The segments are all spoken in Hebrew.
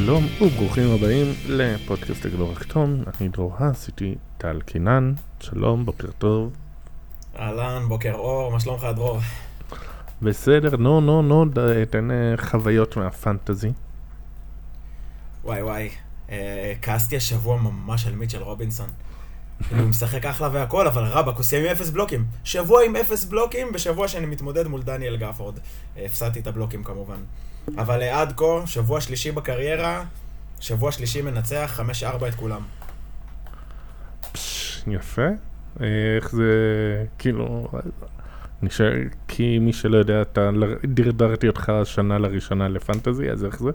שלום וברוכים הבאים לפודקאסט לגלור הכתום. אני דרור האס, איתי טל קינן. שלום, בוקר טוב. אהלן, בוקר אור, מה שלומך דרור? בסדר, תן חוויות מהפנטזי. וואי, קאסתי השבוע ממש על מיטשל רובינסון. הוא משחק אחלה והכל, אבל רבק, הוא סיים עם 0 בלוקים. שבוע עם 0 בלוקים, בשבוע שאני מתמודד מול דניאל גפורד. הפסדתי את הבלוקים כמובן. אבל עד כה, שבוע שלישי בקריירה, שבוע שלישי מנצח, 5-4 את כולם. יפה. איך זה, כאילו, נשאר, כי מי שלא יודע, דרדרתי אותך שנה לראשונה לפנטזי, אז איך זה?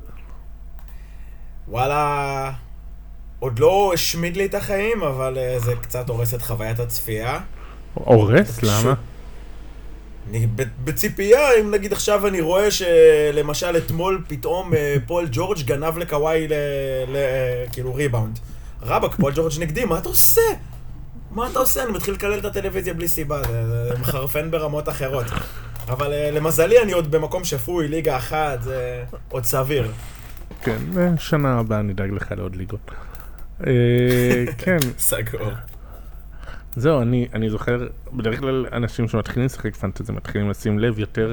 וואלה, עוד לא השמיד לי את החיים, אבל זה קצת הורס את חוויית הצפייה. הורס? למה? אני בציפייה, אם נגיד עכשיו אני רואה שלמשל אתמול פתאום פול ג'ורג' גנב לקוואי כאילו ריבאונד. רבק, פול ג'ורג' נגדי, מה אתה עושה? מה אתה עושה? אני מתחיל לקלל את הטלוויזיה בלי סיבה, זה מחרפן ברמות אחרות. אבל למזלי אני עוד במקום שפוי, ליגה אחת, זה עוד סביר. כן, שנה הבאה נדאג לך לעוד ליגות. כן. סגור. זהו, אני זוכר, בדרך כלל אנשים שמתחילים לשחק פנטזי מתחילים לשים לב יותר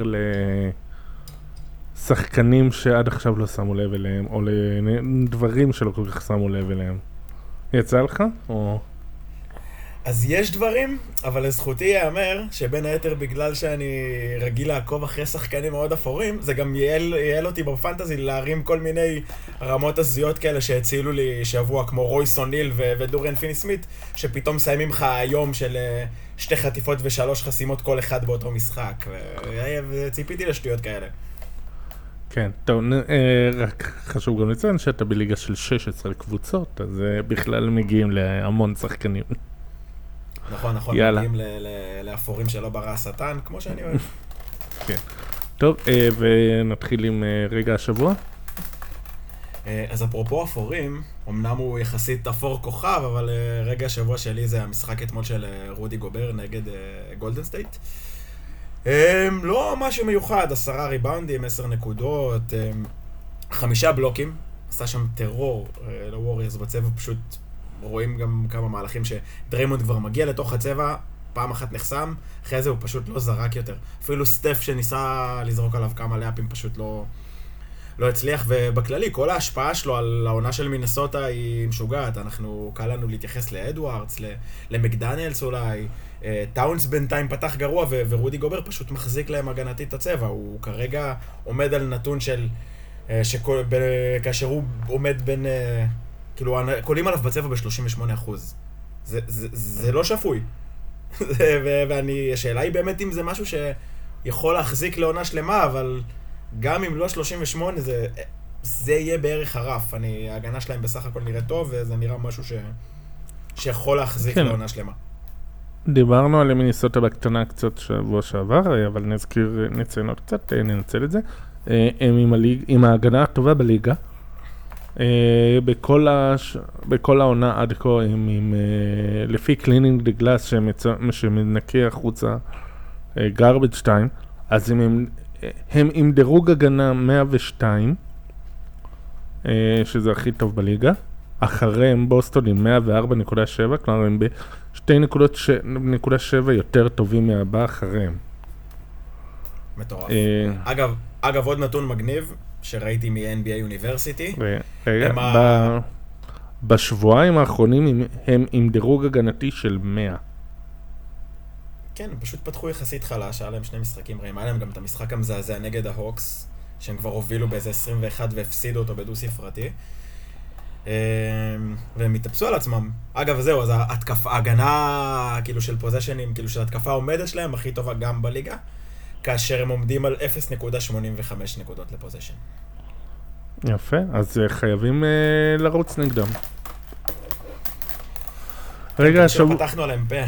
לשחקנים שעד עכשיו לא שמו לב אליהם, או לדברים שלא כל כך שמו לב אליהם. יצא לך? או... אז יש דברים, אבל לזכותי יאמר שבין היתר בגלל שאני רגיל לעקוב אחרי שחקנים מאוד אפורים, זה גם ייעל אותי בפנטזי להרים כל מיני רמות הזיות כאלה שהצילו לי שבוע, כמו רויס אוניל ודוריאן פיני סמית, שפתאום מסיימים לך היום של 2 חטיפות ו3 חסימות כל אחד באותו משחק, וציפיתי לשטויות כאלה. כן, טוב, רק חשוב גם לציין שאתה בליגה של 16 קבוצות, אז בכלל מגיעים להמון שחקנים. נכון, מגיעים לאפורים שלא ברא השטן, כמו שאני אוהב. כן. טוב, ונתחיל עם רגע השבוע. אז אפרופו אפורים, אמנם הוא יחסית אפור כוכב, אבל רגע השבוע שלי זה המשחק אתמול של רודי גובר נגד גולדן סטייט. לא משהו מיוחד, 10 ריבאונדים, 10 נקודות, 5 בלוקים, עשה שם טרור לווריורס בצבע, פשוט רואים גם כמה מהלכים שדריימונד כבר מגיע לתוך הצבע, פעם אחת נחסם, אחרי זה הוא פשוט לא זרק יותר. אפילו סטף שניסה לזרוק עליו כמה לאפים פשוט לא הצליח, ובכללי כל ההשפעה שלו על העונה של מינסוטה היא משוגעת. קל לנו להתייחס לאדוארדס, למקדניאלס אולי, טאונס בינתיים פתח גרוע, ורודי גובר פשוט מחזיק להם הגנתית את הצבע. הוא כרגע עומד על נתון של, כאשר הוא עומד בין, כאילו, קולים עליו בצבע ב-38%. זה לא שפוי. השאלה היא באמת אם זה משהו שיכול להחזיק לעונה שלמה, אבל גם אם לא 38, זה יהיה בערך הרף. ההגנה שלהם בסך הכל נראה טוב, וזה נראה משהו שיכול להחזיק לעונה שלמה. דיברנו על מינסוטה בקטנה קצת שבוע שעבר, אבל נציין עוד קצת, ננצל את זה. הם עם ההגנה הטובה בליגה. בכל העונה עד כה הם לפי קלינינג דה גלאס שמנקה החוצה גרבג' 2, אז הם עם דירוג הגנה 102, שזה הכי טוב בליגה. אחריהם בוסטון עם 104.7, כלומר הם ב2.7 יותר טובים מהבא אחריהם. מטורף. אגב, עוד נתון מגניב שראיתי מ-NBA University. בשבועיים האחרונים הם עם דירוג הגנתי של 100. כן, הם פשוט פתחו יחסית חלש, היה להם 2 משחקים רעים, היה להם גם את המשחק המזעזע נגד ההוקס, שהם כבר הובילו באיזה 21 והפסידו אותו בדו ספרתי. והם התאפסו על עצמם. אגב, זהו, אז ההגנה כאילו של פוזיישנים, כאילו של התקפה עומדת שלהם הכי טובה גם בליגה, כאשר הם עומדים על 0.85 נקודות לפוזיישן. יפה, אז חייבים לרוץ נגדם. רגע, עכשיו פתחנו עליהם פה.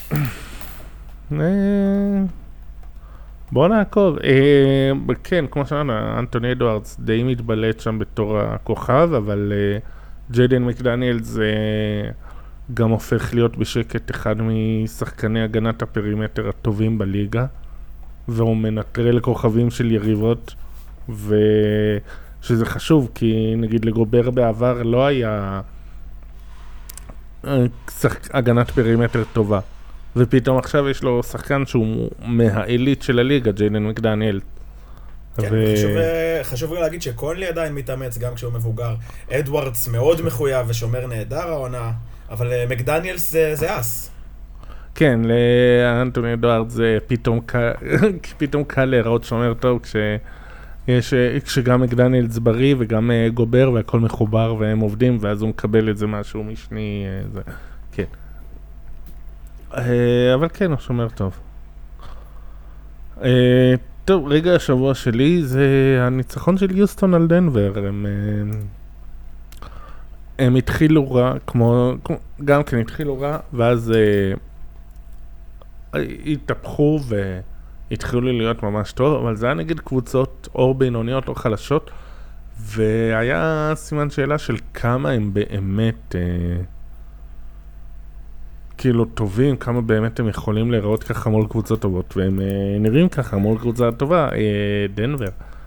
בוא נעקוב. כן, כמו שאמרנו, אנטוני אדוארדס די מתבלט שם בתור הכוכב, אבל ג'יידן מקדניאלס גם הופך להיות בשקט אחד משחקני הגנת הפרימטר הטובים בליגה, והוא מנטרל כוכבים של יריבות, שזה חשוב, כי נגיד לגובר בעבר לא היה הגנת פרימטר טובה. ופתאום עכשיו יש לו שחקן שהוא מהאליט של הליגה, ג'יילן מקדניאל. כן, חשוב גם להגיד שקונלי עדיין מתאמץ גם כשהוא מבוגר. אדוארדס מאוד מחויב ושומר נהדר העונה, אבל מקדניאלס זה אס. כן, לאנטוני אדוארדס זה פתאום קל להיראות שומר טוב כשגם מקדניאלס בריא וגם גובר והכל מחובר והם עובדים, ואז הוא מקבל את זה משהו משני, כן. אבל כן, הוא שומר טוב. טוב, רגע השבוע שלי זה הניצחון של יוסטון על דנבר. הם התחילו רע, גם כן התחילו רע, ואז התהפכו והתחילו להיות ממש טוב, אבל זה היה נגד קבוצות או בינוניות או חלשות, והיה סימן שאלה של כמה הם באמת כאילו טובים, כמה באמת הם יכולים להיראות ככה מול קבוצות טובות, והם נראים ככה מול קבוצה טובה, דנבר.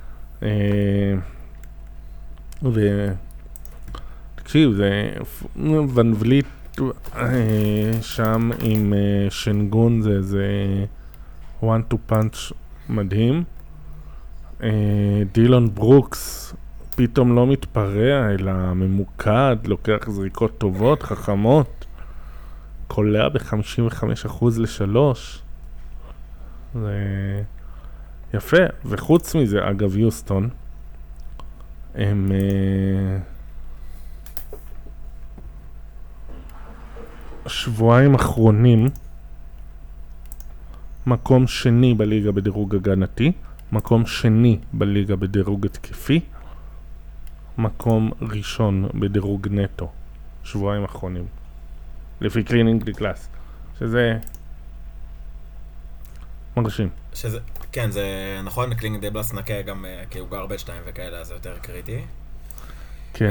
תקשיב, זה ון וליט שם עם שנגון, זה one to punch מדהים. דילון ברוקס פתאום לא מתפרע, אלא ממוקד, לוקח זריקות טובות, חכמות. קולע ב-55% ל-3. זה יפה. וחוץ מזה, אגב, יוסטון, הם שבועיים אחרונים מקום שני בליגה בדירוג הגנתי, מקום שני בליגה בדירוג התקפי, מקום ראשון בדירוג נטו. שבועיים אחרונים. לפי קלינינג די קלאס, שזה מרשים. כן, זה נכון, קלינינג די קלאס נקה גם כי הוא גר בשתיים וכאלה, אז זה יותר קריטי. כן.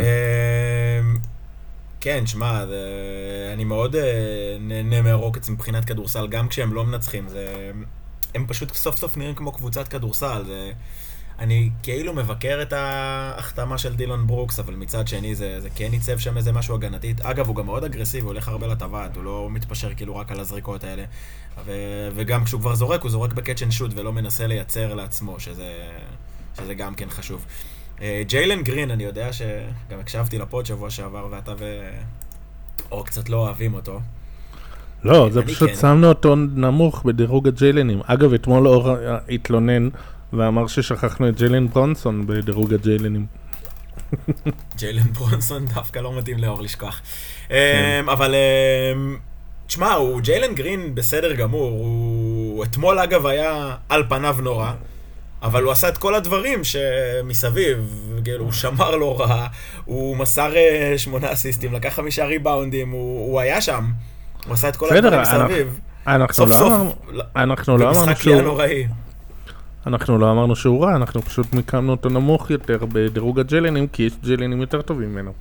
כן, שמע, אני מאוד נהנה מהרוקטס מבחינת כדורסל, גם כשהם לא מנצחים, הם פשוט סוף סוף נראים כמו קבוצת כדורסל, אני כאילו מבקר את ההחתמה של דילון ברוקס, אבל מצד שני זה כן ניצב שם איזה משהו הגנתית. אגב, הוא גם מאוד אגרסיבי, הוא הולך הרבה לטבעת, הוא לא מתפשר כאילו רק על הזריקות האלה. וגם כשהוא כבר זורק, הוא זורק בקאץ' אנד שוט ולא מנסה לייצר לעצמו, שזה גם כן חשוב. ג'יילן גרין, אני יודע שגם הקשבתי לפוד שבוע שעבר, ואתה או קצת לא אוהבים אותו. לא, זה פשוט שמנו אותו נמוך בדירוג הג'יילנים. אגב, אתמול אור התלונן ואמר ששכחנו את ג'יילן ברונסון בדירוג הג'יילנים. ג'יילן ברונסון דווקא לא מתאים לאור לשכוח. אבל תשמע, ג'יילן גרין בסדר גמור. הוא אתמול אגב היה על פניו נורא, אבל הוא עשה את כל הדברים שמסביב. הוא שמר לא רע, הוא מסר 8 אסיסטים, לקח 5 ריבאונדים, הוא היה שם. הוא עשה את כל הדברים מסביב. סוף סוף. אנחנו לא אמרנו במשחק היה נוראי. אנחנו לא אמרנו שהוא רע, אנחנו פשוט מיקמנו אותו נמוך יותר בדירוג הג'לנים, כי יש ג'לנים יותר טובים ממנו.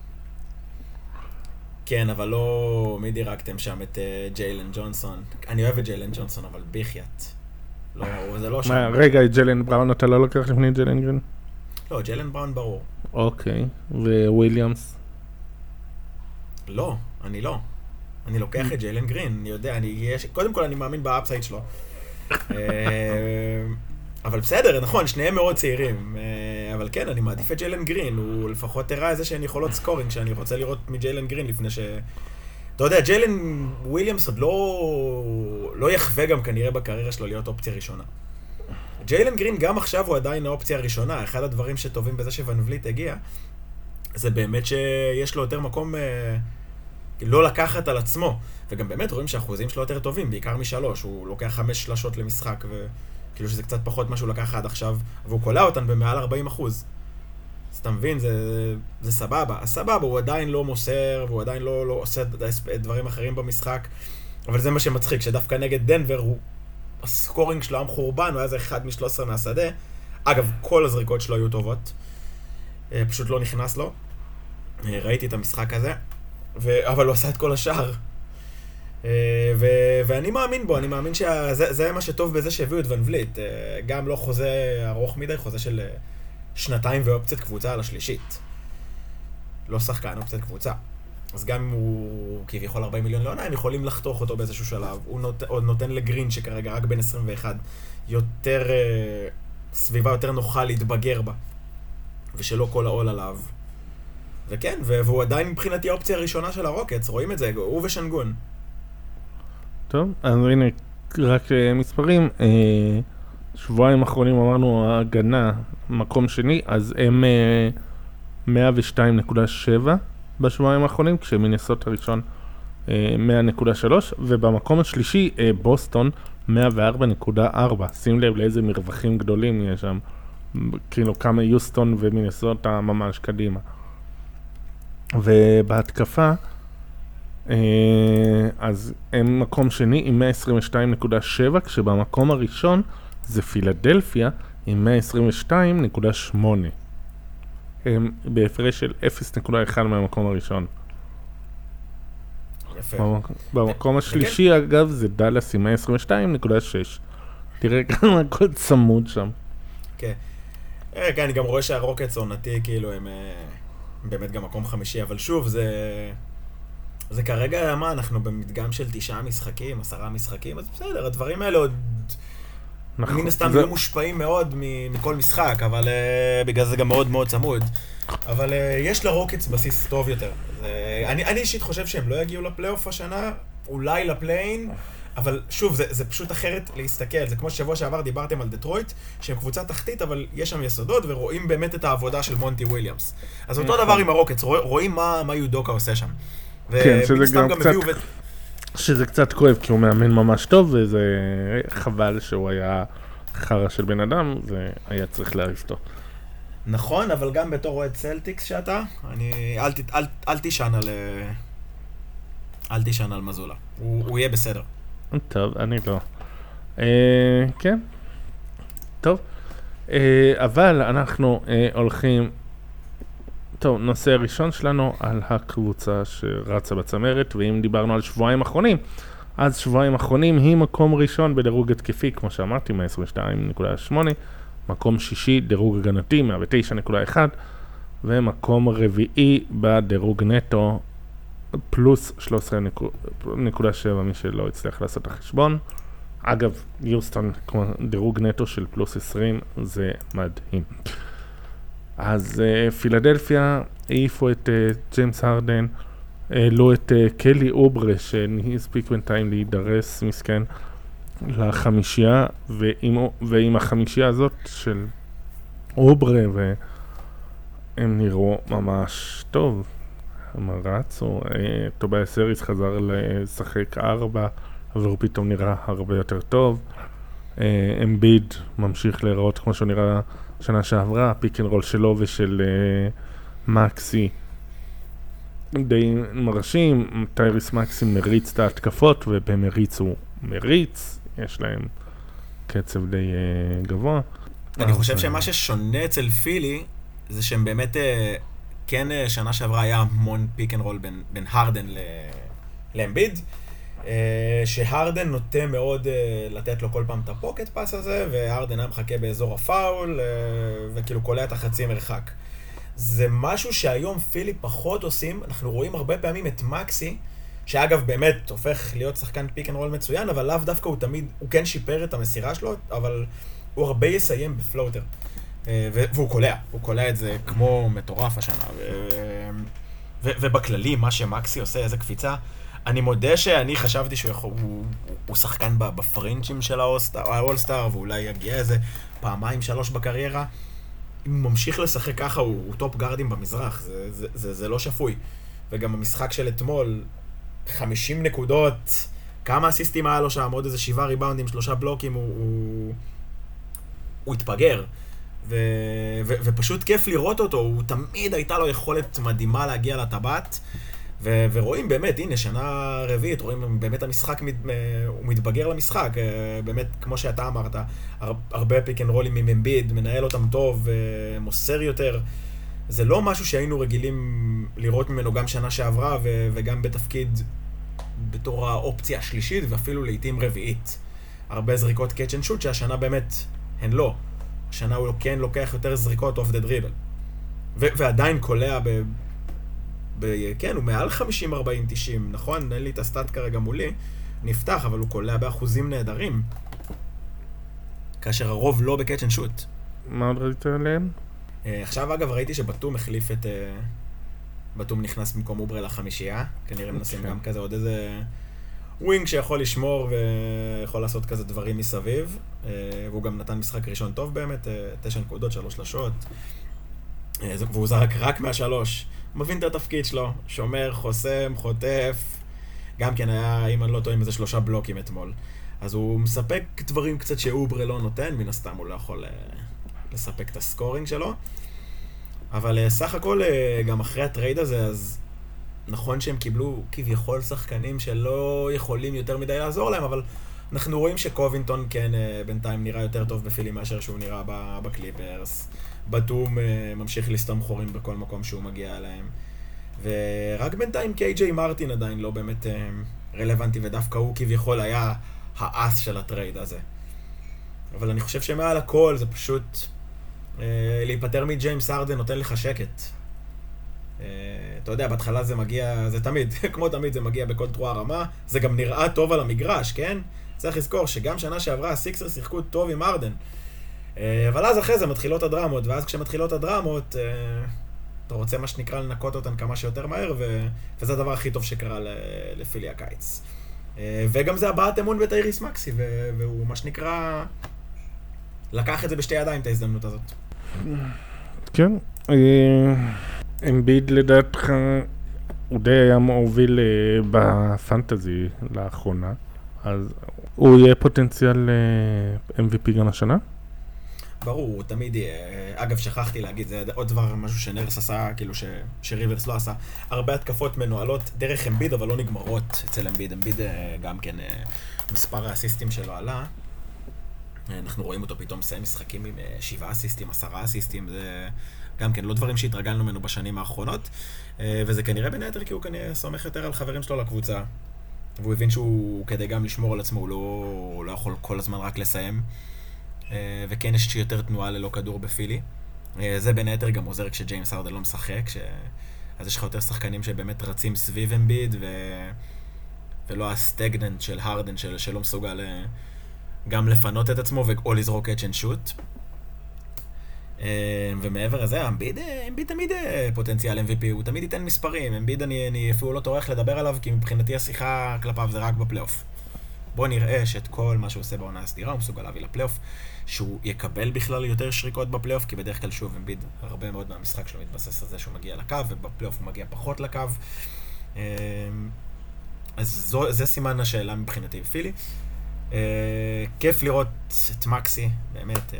כן, אבל לא... מי דירקתם שם את ג'יילן ג'ונסון? אני אוהב את ג'יילן ג'ונסון, אבל ביחייט. לא, זה לא שם. רגע, את ג'יילן בראון אתה לא לוקח לפני ג'יילן גרין? לא, ג'יילן בראון ברור. אוקיי, וויליאמס? לא, אני לא. אני לוקח את ג'יילן גרין, אני יודע, קודם כל אני מאמין באפסייד שלו. אבל בסדר, נכון, שניהם מאוד צעירים, אבל כן, אני מעדיף את ג'יילן גרין, הוא לפחות הראה איזה שהן יכולות סקורינג שאני רוצה לראות מג'יילן גרין לפני אתה יודע, ג'יילן וויליאמס עוד לא יחווה גם כנראה בקריירה שלו להיות אופציה ראשונה. ג'יילן גרין גם עכשיו הוא עדיין האופציה הראשונה, אחד הדברים שטובים בזה שוון וליט הגיע, זה באמת שיש לו יותר מקום לא לקחת על עצמו, וגם באמת רואים שהאחוזים שלו יותר טובים, בעיקר מ3, הוא לוקח 5 שלשות למשחק, וכאילו שזה קצת פחות מה שהוא לקח עד עכשיו, והוא קולע אותן במעל 40%. אז אתה מבין, זה סבבה. אז סבבה, הוא עדיין לא מוסר, והוא עדיין לא עושה דברים אחרים במשחק, אבל זה מה שמצחיק, שדווקא נגד דנבר, הסקורינג שלו היה מחורבן, הוא היה איזה 1 מ-13 מהשדה. אגב, כל הזריקות שלו היו טובות, פשוט לא נכנס לו. ראיתי את המשחק הזה, אבל הוא עשה את כל השאר. ואני מאמין בו, אני מאמין שזה מה שטוב בזה שהביאו את ון וליט. גם לא חוזה ארוך מדי, חוזה של שנתיים ואופציית קבוצה על השלישית. לא שחקן, אופציית קבוצה. אז גם אם הוא כביכול 40 מיליון לעונה, הם יכולים לחתוך אותו באיזשהו שלב. הוא עוד נותן לגרין שכרגע רק בין 21, יותר סביבה יותר נוחה להתבגר בה, ושלא כל העול עליו. וכן, והוא עדיין מבחינתי האופציה הראשונה של הרוקטס, רואים את זה, הוא ושנגון. טוב, אז הנה, רק מספרים. שבועיים האחרונים אמרנו ההגנה, מקום שני, אז הם 102.7 בשבועיים האחרונים, כשמינסוטה הראשון 100.3, ובמקום השלישי בוסטון 104.4. שים לב לאיזה מרווחים גדולים יש שם, כאילו כמה יוסטון ומינסוטה ממש קדימה. ובהתקפה, אז הם מקום שני עם 122.7, כשבמקום הראשון זה פילדלפיה עם 122.8. הם בהפרש של 0.1 מהמקום הראשון. יפה. במקום השלישי, אגב, זה דלס עם 122.6. תראה כמה הכל צמוד שם. כן. כן, אני גם רואה שהרוקטס עונתי, כאילו, הם באמת גם מקום חמישי, אבל שוב, זה כרגע, מה, אנחנו במדגם של 9 משחקים, 10 משחקים, אז בסדר, הדברים האלה עוד מן הסתם לא מושפעים מאוד מכל משחק, אבל בגלל זה גם מאוד מאוד צמוד. אבל יש לרוקטס בסיס טוב יותר. אני אישית חושב שהם לא יגיעו לפלייאוף השנה, אולי לפליין, אבל שוב, זה פשוט אחרת להסתכל. זה כמו ששבוע שעבר דיברתם על דטרויט, שהם קבוצה תחתית, אבל יש שם יסודות, ורואים באמת את העבודה של מונטי וויליאמס. אז אותו דבר עם הרוקטס, רואים מה יודוקה עושה שם. כן, שזה קצת כואב, כי הוא מאמן ממש טוב, וזה חבל שהוא היה חרא של בן אדם, והיה צריך להעריף אותו. נכון, אבל גם בתור רואה צלטיקס שאתה, אל תישן על מזולה. הוא יהיה בסדר. טוב, אני לא. כן. טוב. אבל אנחנו הולכים... טוב, נושא הראשון שלנו על הקבוצה שרצה בצמרת, ואם דיברנו על שבועיים אחרונים, אז שבועיים אחרונים היא מקום ראשון בדירוג התקפי, כמו שאמרתי, 122.8, מקום שישי דרוג הגנתי, 109.1, ומקום רביעי בדירוג נטו, פלוס 13.7, מי שלא הצליח לעשות את החשבון. אגב, יוסטון, כמו דירוג נטו של פלוס 20, זה מדהים. אז פילדלפיה העיפו את ג'יימס הרדן, העלו את קלי אוברה, שהספיק בינתיים להידרס מסכן לחמישייה, ועם החמישייה הזאת של אוברה, והם נראו ממש טוב. הם רצו, טובייס האריס חזר לשחק 4, אבל הוא פתאום נראה הרבה יותר טוב. אמביד ממשיך להיראות כמו שהוא נראה שנה שעברה, פיק אנד רול שלו ושל מקסי די מרשים. טייריס מקסי מריץ את ההתקפות, ובמריץ הוא מריץ, יש להם קצב די גבוה. אני חושב שמה ששונה אצל פילי זה שהם באמת, כן, שנה שעברה היה המון פיק אנד רול בין הרדן לאמביד, שהרדן נוטה מאוד לתת לו כל פעם את הפוקט פאס הזה, והרדן היה מחכה באזור הפאול, וכאילו קולע את החצי מרחק. זה משהו שהיום פילי פחות עושים. אנחנו רואים הרבה פעמים את מקסי, שאגב באמת הופך להיות שחקן פיק אנד רול מצוין, אבל לאו דווקא הוא כן שיפר את המסירה שלו, אבל הוא הרבה יסיים בפלוטר. והוא קולע את זה כמו מטורף השנה. ובכללי, מה שמקסי עושה, איזה קפיצה, אני מודה שאני חשבתי שהוא שחקן בפרינצ'ים של האולסטאר, ואולי יגיע איזה 2-3 בקריירה. אם הוא ממשיך לשחק ככה, הוא טופ גארדים במזרח, זה לא שפוי. וגם המשחק של אתמול, 50 נקודות, כמה אסיסטים היה לו שם, עוד איזה 7 ריבאונדים, 3 בלוקים, הוא התפגר. ופשוט כיף לראות אותו, הוא תמיד הייתה לו יכולת מדהימה להגיע לטבעת, ורואים באמת, הנה, שנה רביעית, רואים באמת המשחק, הוא מתבגר למשחק, באמת, כמו שאתה אמרת, הרבה פיק אנד רולים עם אמביד, מנהל אותם טוב, מוסר יותר. זה לא משהו שהיינו רגילים לראות ממנו גם שנה שעברה, וגם בתפקיד בתור האופציה השלישית, ואפילו לעתים רביעית. הרבה זריקות קאץ' אנד שוט, שהשנה באמת הן לא. השנה הוא כן לוקח יותר זריקות אוף דה דריבל. ועדיין קולע כן, הוא מעל 50, 40, 90, נכון? אין לי את הסטאט כרגע מולי, נפתח, אבל הוא קולע באחוזים נהדרים. כאשר הרוב לא בקאץ' אנד שוט. מה עוד ראית עליהם? עכשיו אגב ראיתי שבתום החליף את... בתום נכנס במקום אוברה לחמישייה, כנראה מנסים גם כזה עוד איזה ווינג שיכול לשמור ויכול לעשות כזה דברים מסביב, והוא גם נתן משחק ראשון טוב באמת, 9 נקודות, 3 שלשות, והוא זרק רק מהשלוש, מבין את התפקיד שלו, שומר, חוסם, חוטף, גם כן היה, אם אני לא טועה, עם איזה 3 בלוקים אתמול, אז הוא מספק דברים קצת שאוברה לא נותן, מן הסתם הוא לא יכול לספק את הסקורינג שלו, אבל סך הכל, גם אחרי הטרייד הזה, אז נכון שהם קיבלו כביכול שחקנים שלא יכולים יותר מדי לעזור להם, אבל אנחנו רואים שקובינטון כן בינתיים נראה יותר טוב בפילי מאשר שהוא נראה בקליפרס. בטום ממשיך לסתום חורים בכל מקום שהוא מגיע אליהם. ורק בינתיים קיי-ג'יי מרטין עדיין לא באמת רלוונטי, ודווקא הוא כביכול היה האס של הטרייד הזה. אבל אני חושב שמעל הכל זה פשוט... להיפטר מג'יימס ארדן נותן לך שקט. אתה יודע, בהתחלה זה מגיע, זה תמיד, כמו תמיד זה מגיע בכל תרועה רמה, זה גם נראה טוב על המגרש, כן? צריך לזכור שגם שנה שעברה הסיקסר שיחקו טוב עם ארדן. אבל אז אחרי זה מתחילות הדרמות, ואז כשמתחילות הדרמות, אתה רוצה מה שנקרא לנקות אותן כמה שיותר מהר, וזה הדבר הכי טוב שקרה לפילי הקיץ. וגם זה הבעת אמון בטייריס מקסי, והוא מה שנקרא... לקח את זה בשתי ידיים, את ההזדמנות הזאת. כן. אמביד לדעתך, הוא די היה מוביל בפנטזי לאחרונה, אז הוא יהיה פוטנציאל MVP גם השנה? ברור, הוא תמיד יהיה. אגב, שכחתי להגיד, זה עוד דבר, משהו שנרס עשה, כאילו שריברס לא עשה. הרבה התקפות מנוהלות דרך אמביד, אבל לא נגמרות אצל אמביד. אמביד גם כן, מספר האסיסטים שלו עלה. אנחנו רואים אותו פתאום מסיים משחקים עם 7 אסיסטים, 10 אסיסטים, זה גם כן לא דברים שהתרגלנו ממנו בשנים האחרונות, וזה כנראה בין היתר כי הוא כנראה סומך יותר על חברים שלו לקבוצה, והוא הבין שהוא כדי גם לשמור על עצמו, הוא לא יכול כל הזמן רק לסיים, וכן יש יותר תנועה ללא כדור בפילי, זה בין היתר גם עוזר כשג'יימס ארדן לא משחק, אז יש לך יותר שחקנים שבאמת רצים סביב אמביד, ולא הסטגננט של הרדן שלא מסוגל גם לפנות את עצמו או לזרוק קאץ' אנד שוט. ומעבר לזה, אמביד תמיד פוטנציאל MVP, הוא תמיד ייתן מספרים. אמביד אני אפילו לא טורח לדבר עליו, כי מבחינתי השיחה כלפיו זה רק בפלייאוף. בוא נראה שאת כל מה שהוא עושה בעונה הסדירה הוא מסוגל להביא לפלייאוף, שהוא יקבל בכלל יותר שריקות בפלייאוף, כי בדרך כלל שוב אמביד הרבה מאוד מהמשחק שלו מתבסס על זה שהוא מגיע לקו, ובפלייאוף הוא מגיע פחות לקו. אז זה סימן השאלה מבחינתי בפילי. כיף לראות את מקסי, באמת,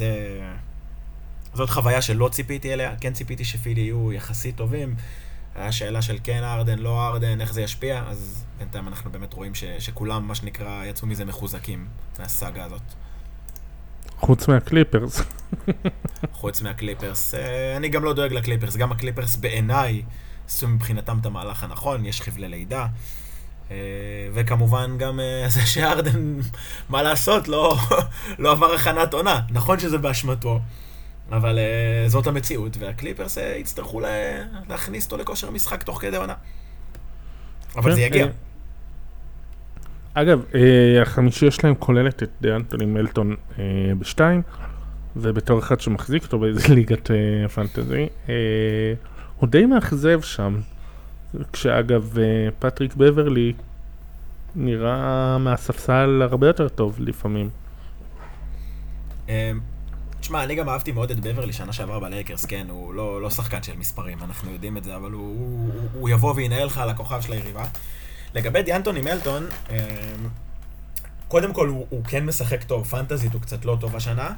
זאת חוויה שלא ציפיתי אליה, כן ציפיתי שפילי יהיו יחסית טובים, היה שאלה של כן ארדן, לא ארדן, איך זה ישפיע, אז בינתיים אנחנו באמת רואים שכולם, מה שנקרא, יצאו מזה מחוזקים, מהסאגה הזאת. חוץ מהקליפרס. חוץ מהקליפרס, אני גם לא דואג לקליפרס, גם הקליפרס בעיניי, עשו מבחינתם את המהלך הנכון, יש חבלי לידה, וכמובן גם זה שארדן, מה לעשות, לא עבר הכנת עונה. נכון שזה באשמתו, אבל זאת המציאות, והקליפרס יצטרכו להכניס אותו לכושר משחק תוך כדי עונה. אבל זה יגיע. אגב, החמישי שלהם כוללת את דיאנטוני מלטון ב2, ובתור אחד שמחזיק אותו באיזה ליגת פנטזי, הוא די מאכזב שם. כשאגב, פטריק בברלי נראה מהספסל הרבה יותר טוב לפעמים. תשמע, אני גם אהבתי מאוד את בברלי שנה שעברה בלייקרס, כן, הוא לא שחקן של מספרים, אנחנו יודעים את זה, אבל הוא יבוא וינהל לך על הכוכב של היריבה. לגבי דיאנטוני מלטון, קודם כל הוא כן משחק טוב, פנטזית הוא קצת לא טוב השנה,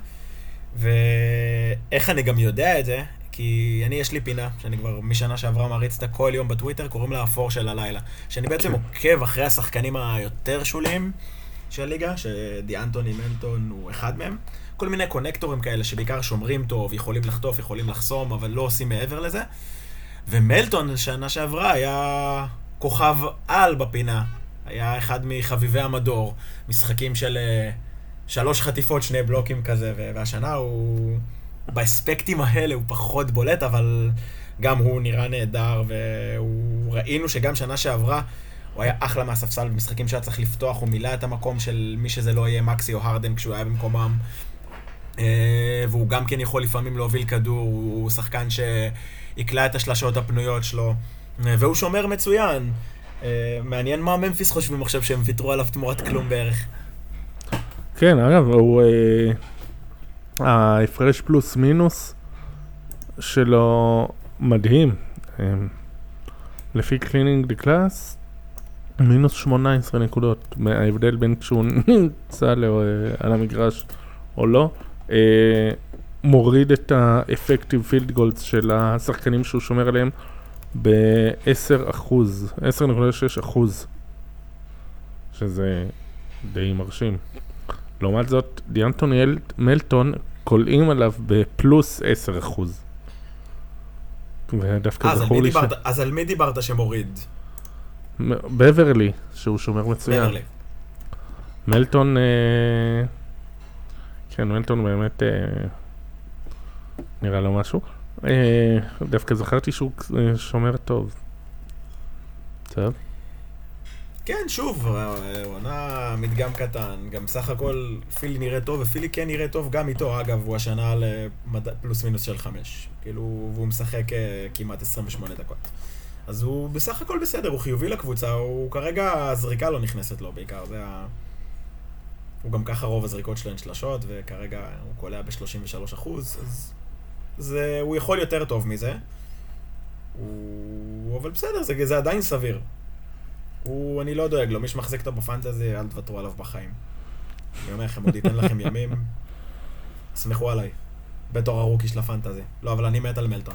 ואיך אני גם יודע את זה, כי יש לי פינה, שאני כבר משנה שעברה מריץ אותה כל יום בטוויטר, קוראים לה אפור של הלילה, שאני בעצם עוקב אחרי השחקנים היותר שוליים של ליגה, שדיאנטוני מלטון הוא אחד מהם, כל מיני קונקטורים כאלה שבעיקר שומרים טוב, יכולים לחטוף, יכולים לחסום, אבל לא עושים מעבר לזה, ומלטון שנה שעברה היה כוכב על בפינה, היה אחד מחביבי המדור, משחקים של 3 חטיפות, 2 בלוקים כזה, והשנה הוא, באספקטים האלה הוא פחות בולט, אבל גם הוא נראה נהדר, וראינו שגם שנה שעברה, הוא היה אחלה מהספסל במשחקים שהיה צריך לפתוח, הוא מילא את המקום של מי שזה לא יהיה, מקסי או הרדן כשהוא היה במקומם, והוא גם כן יכול לפעמים להוביל כדור, הוא שחקן שיקלע את השלשות הפנויות שלו, והוא שומר מצוין. מעניין מה ממפיס חושבים עכשיו שהם ויתרו עליו תמורת כלום בערך. כן, אגב, הוא ההפרש פלוס מינוס שלו מדהים. לפי קלינינג די קלאס, מינוס 18 נקודות. ההבדל בין כשהוא נמצא על המגרש או לא, מוריד את האפקטיב פילד גולדס של השחקנים שהוא שומר עליהם ב-10%, 10.6%, שזה די מרשים. לעומת זאת, דיאנטוני מלטון קולעים עליו בפלוס 10%. ודווקא זכור לי אז על מי דיברת שמוריד? בברלי, שהוא שומר מצוין. בברלי. מלטון, כן, מלטון באמת נראה לו משהו. דווקא זכרתי שהוא שומר טוב. טוב. כן, שוב, הוא עונה מדגם קטן, גם סך הכל פילי נראה טוב, ופילי כן נראה טוב גם איתו, אגב, הוא השנה על פלוס מינוס של 5, כאילו, והוא משחק כמעט 28 דקות. אז הוא בסך הכל בסדר, הוא חיובי לקבוצה, הוא כרגע, הזריקה לא נכנסת לו בעיקר, זה הוא גם ככה רוב הזריקות שלו הן שלשות, וכרגע הוא קולע ב-33%, אז הוא יכול יותר טוב מזה, אבל בסדר, זה עדיין סביר. אני לא דואג לו, מי שמחזיק אותו בפנטזי, אל תוותרו עליו בחיים. אני אומר לכם, עוד ייתן לכם ימים, סמכו עליי, בתור הרוקי של הפנטזי. לא, אבל אני מת על מלטון.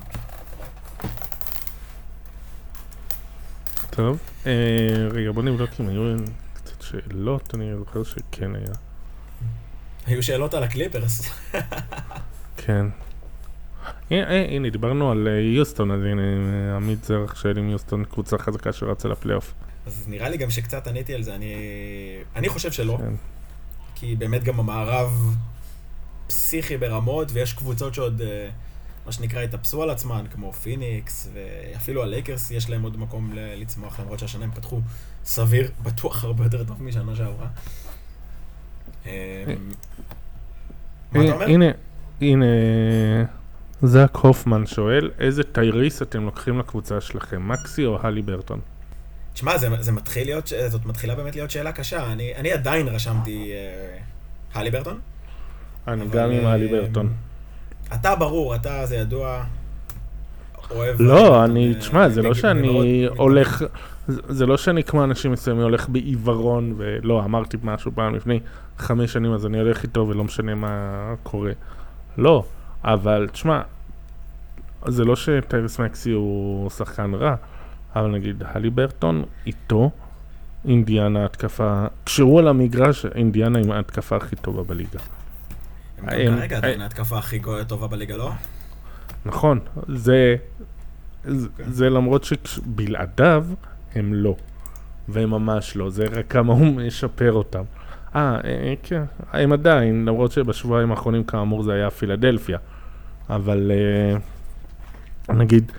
טוב, רגע, בוא נבדוק אם היו קצת שאלות, אני זוכר שכן היה. היו שאלות על הקליפרס. כן. הנה, דיברנו על יוסטון, אז הנה, עמית זרח שאל עם יוסטון, קבוצה חזקה שרצה לפלייאוף. אז נראה לי גם שקצת עניתי על זה, אני חושב שלא, כי באמת גם המערב פסיכי ברמות, ויש קבוצות שעוד, מה שנקרא, התאפסו על עצמן, כמו פיניקס, ואפילו הלייקרס יש להם עוד מקום לצמוח, למרות שהשנה הם פתחו סביר, בטוח הרבה יותר טוב משנה שעברה. מה אתה אומר? הנה, זק הופמן שואל, איזה טייריס אתם לוקחים לקבוצה שלכם, מקסי או הלי ברטון? תשמע, זאת מתחילה באמת להיות שאלה קשה. אני עדיין רשמתי הלי ברטון. אני גם עם הלי ברטון. אתה ברור, זה ידוע, אוהב... לא, תשמע, זה לא שאני הולך, זה לא שאני כמו אנשים מסוימים הולך בעיוורון, ולא, אמרתי משהו פעם לפני 5 שנים, אז אני הולך איתו ולא משנה מה קורה. לא, אבל תשמע, זה לא שטייריס מקסי הוא שחקן רע, אבל נגיד, הלי ברטון איתו, אינדיאנה התקפה, כשהוא על המגרש, אינדיאנה עם ההתקפה הכי טובה בליגה. הם גם כרגע עדיין ההתקפה הכי טובה בליגה, לא? נכון, זה למרות שבלעדיו הם לא, והם ממש לא, זה רק כמה הוא משפר אותם. כן, הם עדיין, למרות שבשבועיים האחרונים כאמור זה היה פילדלפיה, אבל נגיד,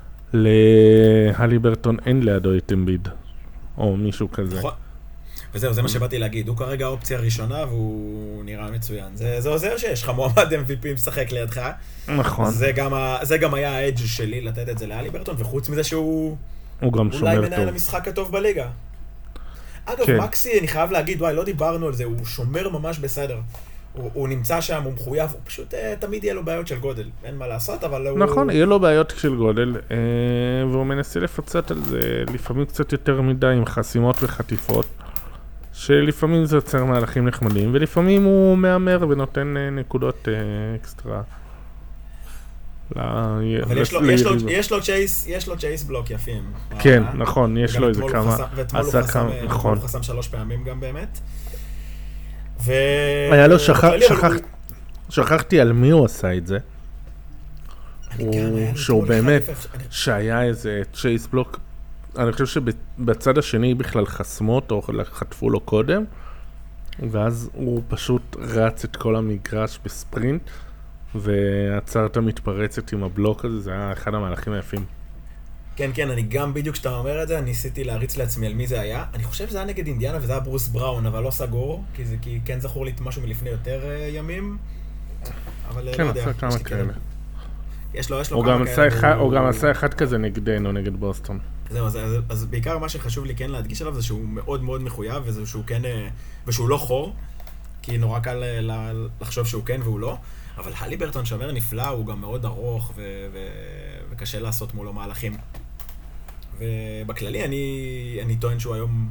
להלי ברטון אין לידו את אמביד, או מישהו כזה. וזהו, זה מה שבאתי להגיד, הוא כרגע האופציה הראשונה והוא נראה מצוין. זה עוזר שיש לך מועמד MVP משחק לידך. נכון. זה גם היה האדג' שלי לתת את זה להלי ברטון, וחוץ מזה שהוא גם שומר טוב. אולי מנהל המשחק הטוב בליגה. אגב, מקסי, אני חייב להגיד, לא דיברנו על זה, הוא שומר ממש בסדר. הוא נמצא שם, הוא מחויב, הוא פשוט תמיד יהיה לו בעיות של גודל. אין מה לעשות, אבל הוא... נכון, יהיה לו בעיות של גודל, והוא מנסה לפצות על זה לפעמים קצת יותר מדי עם חסימות וחטיפות, שלפעמים זה יוצר מהלכים נחמדים, ולפעמים הוא מאמר ונותן נקודות אקסטרה. אבל יש לו צ'ייס בלוק יפים. כן, נכון, יש לו איזה כמה... ואתמול הוא חסם 3 פעמים גם באמת. היה לו, שכחתי על מי הוא עשה את זה. שהוא באמת, שהיה איזה צ'ייס בלוק, אני חושב שבצד השני בכלל חסמו אותו, חטפו לו קודם, ואז הוא פשוט רץ את כל המגרש בספרינט, ועצר את המתפרצת עם הבלוק הזה, זה היה אחד המהלכים היפים. כן, כן, אני גם בדיוק כשאתה אומר את זה, ניסיתי להריץ לעצמי על מי זה היה. אני חושב שזה היה נגד אינדיאנה וזה היה ברוס בראון, אבל לא סגור, כי כן זכור לי משהו מלפני יותר ימים. אבל כן, לא יודע. עשה כמה כאלה. יש לו כמה כאלה. הוא גם עשה אחד כזה נגדנו, נגד בוסטון. זהו, אז בעיקר מה שחשוב לי כן להדגיש עליו זה שהוא מאוד מאוד מחויב, ושהוא לא חור, כי נורא קל לחשוב שהוא כן והוא לא. אבל הליברטון שומר נפלא, הוא גם מאוד ארוך וקשה לעשות מולו מהלכים. ובכללי אני טוען שהוא היום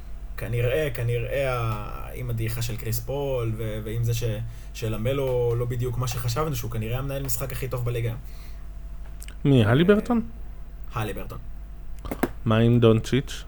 כנראה עם הדעיכה של קריס פול, ועם זה שלמלו לא בדיוק מה שחשבנו, שהוא כנראה המנהל משחק הכי טוב בליגה. מי, הליברטון? הליברטון. מה עם דונצ'יץ'?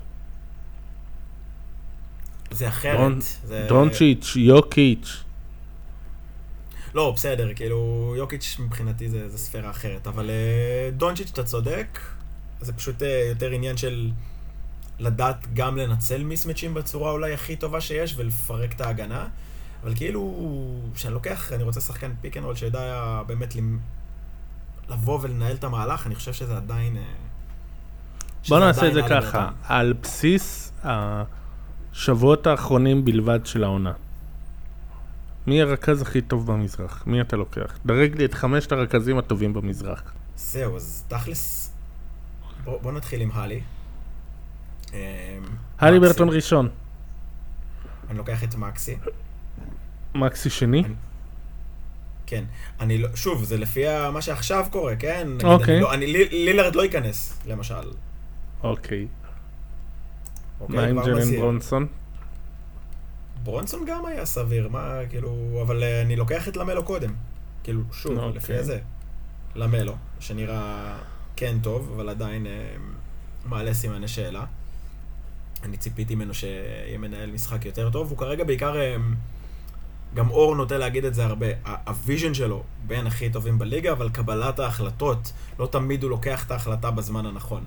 זה אחרת. דונצ'יץ', יוקיץ'. לא, בסדר, כאילו, יוקיץ' מבחינתי זה ספירה אחרת, אבל דונצ'יץ' אתה צודק, זה פשוט יותר עניין של לדעת גם לנצל מיסמצ'ים בצורה אולי הכי טובה שיש ולפרק את ההגנה, אבל כאילו, כשאני לוקח, אני רוצה שחקן פיק אנד רול שידע באמת לבוא ולנהל את המהלך, אני חושב שזה עדיין... בוא נעשה את זה ככה, על בסיס השבועות האחרונים בלבד של העונה. מי הרכז הכי טוב במזרח? מי אתה לוקח? דרג לי את 5 הרכזים הטובים במזרח. זהו, אז תכלס... בוא נתחיל עם הלי. הליברטון ראשון. אני לוקח את מקסי. מקסי שני? כן. שוב, זה לפי מה שעכשיו קורה, כן? אוקיי. לילארד לא ייכנס, למשל. אוקיי. מה עם ג'לן ברונסון? ברונסון גם היה סביר, מה, כאילו, אבל אני לוקח את למלו קודם. כאילו, שוב, לפי זה. למלו, שנראה כן טוב, אבל עדיין מעלה סימני שאלה. אני ציפיתי ממנו שיהיה מנהל משחק יותר טוב, הוא כרגע בעיקר, גם אור נוטה להגיד את זה הרבה, הוויז'ן שלו בין הכי טובים בליגה, אבל קבלת ההחלטות, לא תמיד הוא לוקח את ההחלטה בזמן הנכון.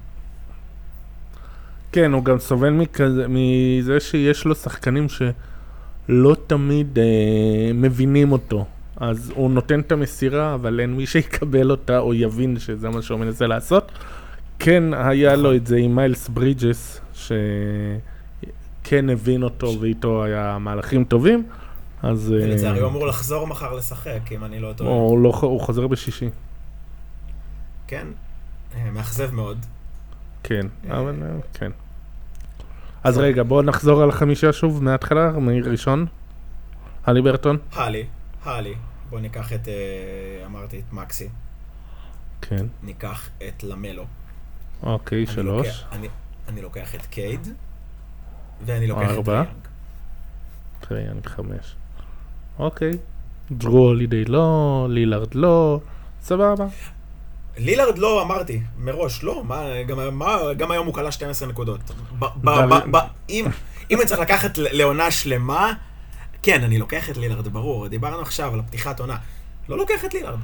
כן, הוא גם סובל מזה שיש לו שחקנים שלא תמיד מבינים אותו. אז הוא נותן את המסירה, אבל אין מי שיקבל אותה או יבין שזה מה שהוא מנסה לעשות. כן, היה לו את זה עם מיילס ברידג'ס, שכן הבין אותו ואיתו היה מהלכים טובים. אז... ולצערי הוא אמור לחזור מחר לשחק, אם אני לא טועה. הוא חוזר בשישי. כן, מאכזב מאוד. כן, אבל כן. אז רגע, בואו נחזור על החמישה שוב מההתחלה, מראשון. הליברטון. הלי. בואו ניקח את, אמרתי, את מקסי. כן. ניקח את למלו. אוקיי, 3. אני לוקח את קייד. ואני לוקח 4. את טריאנג. 5. אוקיי. דרו הולידיי לא, לילארד לא, סבבה. לילארד לא, אמרתי, מראש, לא, גם היום הוא קלה 12 נקודות. אם אני צריך לקחת לעונה שלמה, כן, אני לוקח את לילארד, ברור, דיברנו עכשיו על הפתיחת עונה, לא לוקח את לילארד.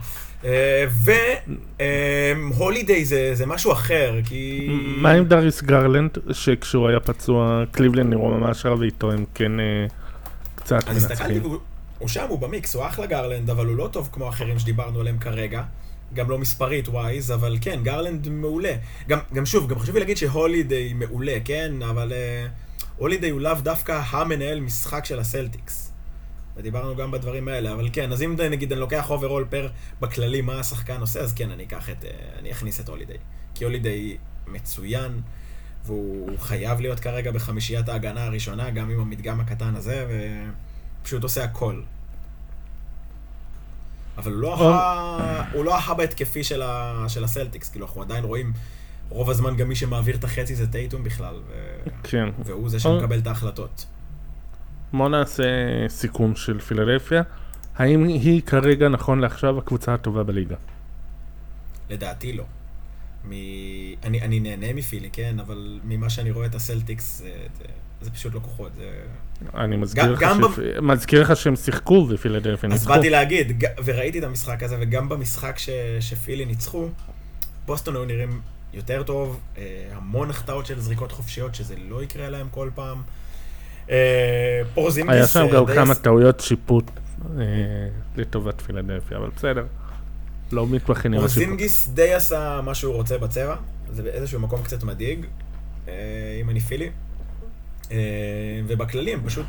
והולידיי זה משהו אחר, כי... מה עם דריס גרלנד, שכשהוא היה פצוע, קליבלנד נראו ממש רע ואיתו הם כן קצת מנצחים. אז הסתכלתי, הוא שם, הוא במיקס, הוא אחלה גרלנד, אבל הוא לא טוב כמו אחרים שדיברנו עליהם כרגע. גם לא מספרית ווייז, אבל כן, גרלנד מעולה. גם שוב, גם חשוב לי להגיד שהולידיי מעולה, כן? אבל הולידיי הוא לאו דווקא המנהל משחק של הסלטיקס. ודיברנו גם בדברים האלה, אבל כן, אז אם נגיד אני לוקח אוברול פר בכללי מה השחקן עושה, אז כן, אני אכניס את הולידיי. כי הולידיי מצוין, והוא חייב להיות כרגע בחמישיית ההגנה הראשונה, גם עם המדגם הקטן הזה, ופשוט עושה הכל. אבל הוא לא ההאב ההתקפי של הסלטיקס, כאילו אנחנו עדיין רואים רוב הזמן גם מי שמעביר את החצי זה טייטום בכלל, והוא זה שמקבל את ההחלטות. בוא נעשה סיכום של פילדלפיה. האם היא כרגע נכון לעכשיו הקבוצה הטובה בליגה? לדעתי לא. אני נהנה מפילי, כן, אבל ממה שאני רואה את הסלטיקס זה פשוט לא כוחות. אני מזכיר לך שהם שיחקו ופילדלפיה ניצחו. אז באתי להגיד, וראיתי את המשחק הזה, וגם במשחק שפילי ניצחו, בוסטון היו נראים יותר טוב, המון החטאות של זריקות חופשיות, שזה לא יקרה להם כל פעם. פורזינגיס... היה שם גם כמה טעויות שיפוט לטובת פילדלפיה, אבל בסדר. לא מתבחינים על שיפוט. פורזינגיס די עשה מה שהוא רוצה בצבע, זה באיזשהו מקום קצת מדאיג, אם אני פילי. ובכללים, פשוט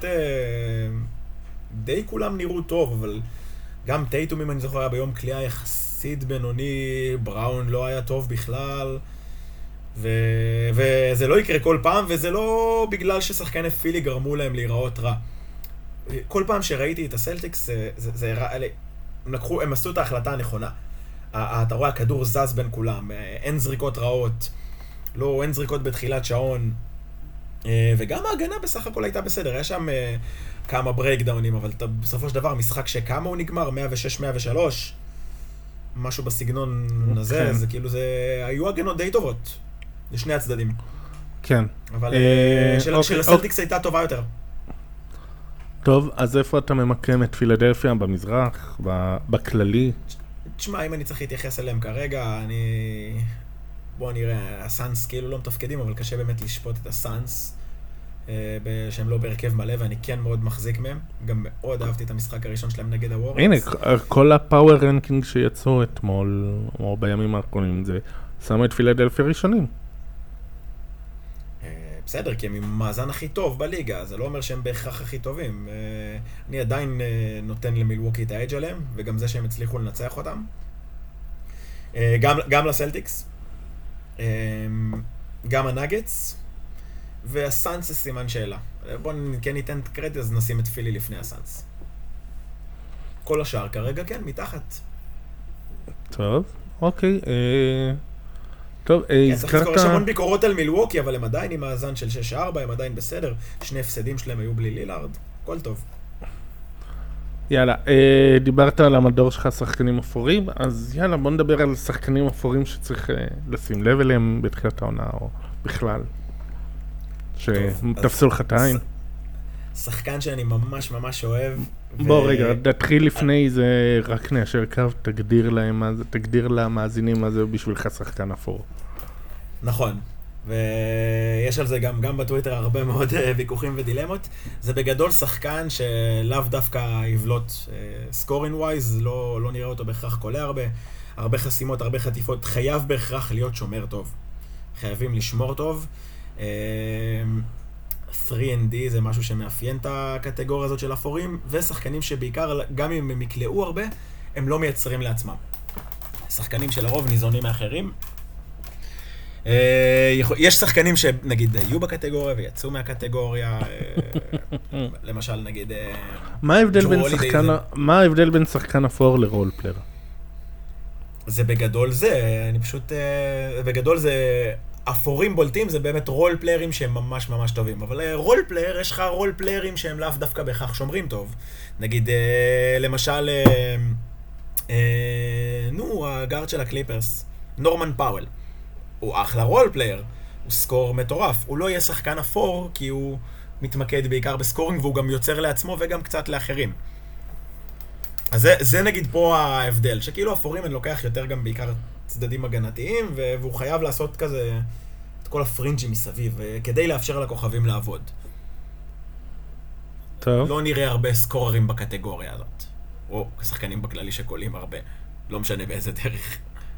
די כולם נראו טוב, אבל גם טייטום, אם אני זוכר, היה ביום קליעה יחסית בינוני, בראון לא היה טוב בכלל, וזה לא יקרה כל פעם, וזה לא בגלל ששחקני פילי גרמו להם להיראות רע. כל פעם שראיתי את הסלטיקס, זה הראה, הם עשו את ההחלטה הנכונה. אתה רואה, הכדור זז בין כולם, אין זריקות רעות, לא, אין זריקות בתחילת שעון, וגם ההגנה בסך הכל הייתה בסדר, היה שם כמה ברייקדאונים, אבל בסופו של דבר, משחק שכמה הוא נגמר, 106-103, משהו בסגנון הזה, זה כאילו זה, היו הגנות די טובות, לשני הצדדים. כן. אבל של הסלטיקס הייתה טובה יותר. טוב, אז איפה אתה ממקם את פילדלפיה? במזרח? בכללי? תשמע, אם אני צריך להתייחס אליהם כרגע, בוא נראה, הסאנס כאילו לא מתפקדים, אבל קשה באמת לשפוט את הסאנס, שהם לא בהרכב מלא, ואני כן מאוד מחזיק מהם. גם מאוד אהבתי את המשחק הראשון שלהם נגד הוורקס. הנה, כל הפאוור רנקינג שיצאו אתמול, או בימים האחרונים, זה שמו את פילדלפיה ראשונים. בסדר, כי הם עם המאזן הכי טוב בליגה, זה לא אומר שהם בהכרח הכי טובים. אני עדיין נותן למילווקי את האדג' עליהם, וגם זה שהם הצליחו לנצח אותם. גם לסלטיקס, גם הנאגטס, והסאנס זה סימן שאלה. בואו כן ניתן קרדיט, אז נשים את פילי לפני הסאנס. כל השאר כרגע כן, מתחת. טוב, אוקיי. טוב, הזכרת... יש המון ביקורות על מילווקי, אבל הם עדיין עם מאזן של 6-4, הם עדיין בסדר. שני הפסדים שלהם היו בלי לילארד, הכל טוב. יאללה, דיברת על המדור שלך שחקנים אפורים, אז יאללה, בוא נדבר על שחקנים אפורים שצריך לשים לב אליהם בתחילת העונה, או בכלל, שתפסו לך את העין. שחקן שאני ממש ממש אוהב. בוא רגע, תתחיל לפני זה, רק ניישר קו, תגדיר למאזינים מה זה בשבילך שחקן אפור. נכון, ויש על זה גם בטוויטר הרבה מאוד ויכוחים ודילמות. זה בגדול שחקן שלאו דווקא יבלוט סקורין ווייז, לא נראה אותו בהכרח קולה הרבה חסימות, הרבה חטיפות, חייב בהכרח להיות שומר טוב. חייבים לשמור טוב. 3&D זה משהו שמאפיין את הקטגוריה הזאת של אפורים, ושחקנים שבעיקר, גם אם הם יקלעו הרבה, הם לא מייצרים לעצמם. שחקנים שלרוב ניזונים מאחרים. יש שחקנים שנגיד היו בקטגוריה ויצאו מהקטגוריה, למשל נגיד... מה ההבדל בין שחקן אפור לרול פלייר? זה בגדול זה, בגדול זה... אפורים בולטים זה באמת רול פליירים שהם ממש ממש טובים, אבל רול פלייר, יש לך רול פליירים שהם לאו דווקא בהכרח שומרים טוב. נגיד, למשל, הגארד של הקליפרס, נורמן פאוול. הוא אחלה רול פלייר, הוא סקור מטורף. הוא לא יהיה שחקן אפור כי הוא מתמקד בעיקר בסקורינג, והוא גם יוצר לעצמו וגם קצת לאחרים. אז זה נגיד פה ההבדל, שכאילו אפורים אני לוקח יותר גם בעיקר צדדים הגנתיים, והוא חייב לעשות כזה את כל הפרינג'ים מסביב, כדי לאפשר לכוכבים לעבוד. טוב. לא נראה הרבה סקוררים בקטגוריה הזאת. או שחקנים בכללי שקולים הרבה. לא משנה באיזה דרך.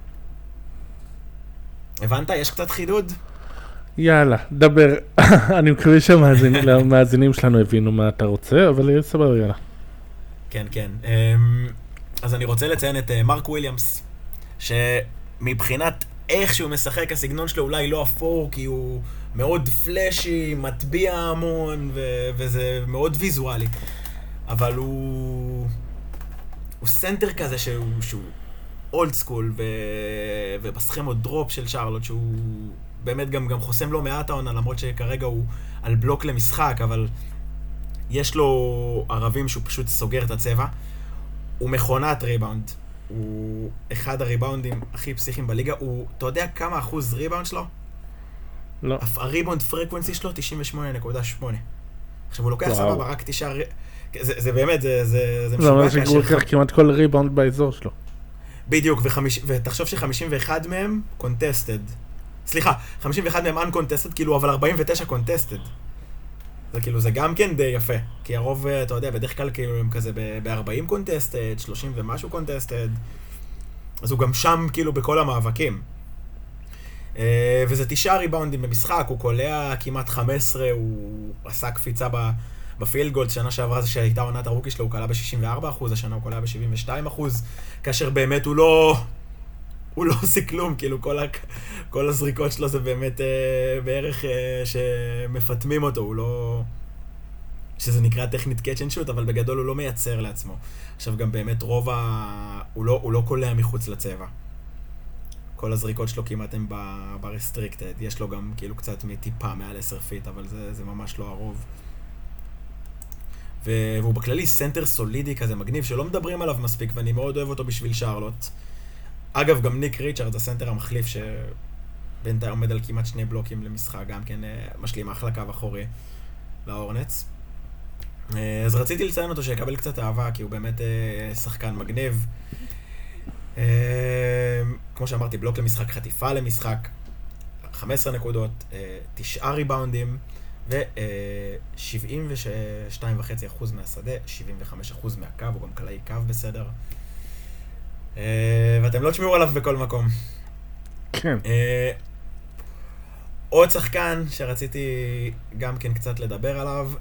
הבנת? יש קצת חידוד? יאללה, דבר. אני מקווה שהמאזינים שלנו הבינו מה אתה רוצה, אבל סבבה, יאללה. כן, כן. אז אני רוצה לציין את מרק וויליאמס, שמבחינת איך שהוא משחק, הסגנון שלו אולי לא אפור, כי הוא מאוד פלשי, מטביע המון, וזה מאוד ויזואלי. אבל הוא סנטר כזה שהוא אולד סקול, ובסכמות דרופ של שרלוט, שהוא באמת גם חוסם לו מעט העונה, למרות שכרגע הוא על בלוק למשחק, אבל יש לו ערבים שהוא פשוט סוגר את הצבע. הוא מכונת ריבאונד. הוא אחד הריבאונדים הכי פסיכיים בליגה. אתה יודע כמה אחוז ריבאונד שלו? לא. הריבאונד פרקוונסי שלו 98.8. עכשיו הוא לוקח סבבה רק 9... זה באמת, זה משוגע. זה אומר שהוא לוקח כמעט כל ריבאונד באזור שלו. בדיוק, ותחשוב ש51 מהם קונטסטד. סליחה, 51 מהם אנקונטסטד, כאילו, אבל 49 קונטסטד. זה כאילו, זה גם כן די יפה, כי הרוב, אתה יודע, בדרך כלל כאילו הם כזה ב-40 קונטסטד, 30 ומשהו קונטסטד, אז הוא גם שם כאילו בכל המאבקים. וזה 9 ריבאונדים במשחק, הוא קולע כמעט 15, הוא עשה קפיצה בפילד גולד, שנה שעברה זה שהייתה עונת הרוקי שלו, הוא קלע ב-64%, השנה הוא קולע ב-72%, כאשר באמת הוא לא עושה כלום, כאילו כל הזריקות שלו זה באמת בערך שמפתמים אותו, הוא לא... שזה נקרא טכנית קאץ' אנד שוט, אבל בגדול הוא לא מייצר לעצמו. עכשיו גם באמת הוא לא קולע מחוץ לצבע. כל הזריקות שלו כמעט הם ברסטריקטד, יש לו גם כאילו קצת מטיפה מעל 10 פיט, אבל זה ממש לא הרוב. והוא בכללי סנטר סולידי כזה מגניב, שלא מדברים עליו מספיק, ואני מאוד אוהב אותו בשביל שרלוט. אגב, גם ניק ריצ'רד, הסנטר המחליף, שבינתיים עומד על כמעט 2 בלוקים למשחק, גם כן משלים אחלה קו אחורי להורנץ. אז רציתי לציין אותו שיקבל קצת אהבה, כי הוא באמת שחקן מגניב. כמו שאמרתי, בלוק למשחק, חטיפה למשחק, 15 נקודות, 9 ריבאונדים, ו-72.5% מהשדה, 75% מהקו, הוא גם קלעי קו בסדר. ואתם לא תשמעו עליו בכל מקום. כן. עוד שחקן שרציתי גם כן קצת לדבר עליו,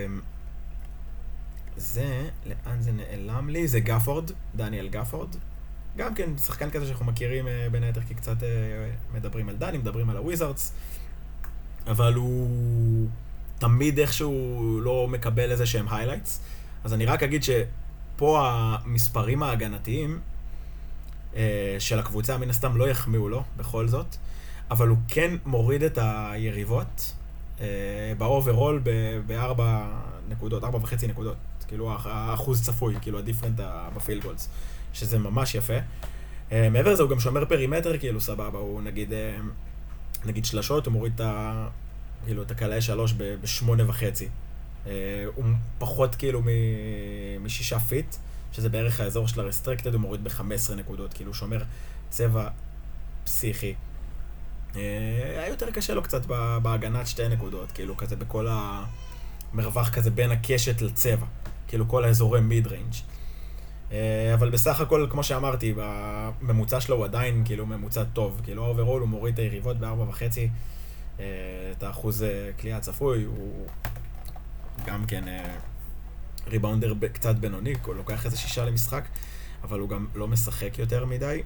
לאן זה נעלם לי? זה גפורד, דניאל גפורד. גם כן שחקן כזה שאנחנו מכירים בין היתר, כי קצת מדברים על דני, מדברים על הוויזארדס, אבל הוא תמיד איכשהו לא מקבל איזה שהם highlights. אז אני רק אגיד שפה המספרים ההגנתיים של הקבוצה מן הסתם לא יחמיאו לו בכל זאת, אבל הוא כן מוריד את היריבות באוברול ב4 נקודות, 4.5 נקודות, כאילו האחוז צפוי, כאילו הדיפרנט בפילד גולדס, שזה ממש יפה. מעבר לזה הוא גם שומר פרימטר, כאילו סבבה, הוא נגיד שלשות, הוא מוריד את הקלעי 3 ב8.5. הוא פחות כאילו מ6 פיט, שזה בערך האזור של הרסטריקטד, הוא מוריד ב15 נקודות, כאילו הוא שומר צבע פסיכי. היה יותר קשה לו קצת בהגנת 2 נקודות, כאילו כזה בכל המרווח כזה בין הקשת לצבע, כאילו כל האזורי מיד ריינג'. אבל בסך הכל, כמו שאמרתי, בממוצע שלו הוא עדיין כאילו ממוצע טוב, כאילו האוברול הוא מוריד את היריבות ב4.5, את האחוז קליעה הצפוי, הוא גם כן ריבאונדר קצת בינוני, הוא לוקח איזה 6 למשחק, אבל הוא גם לא משחק יותר מדי.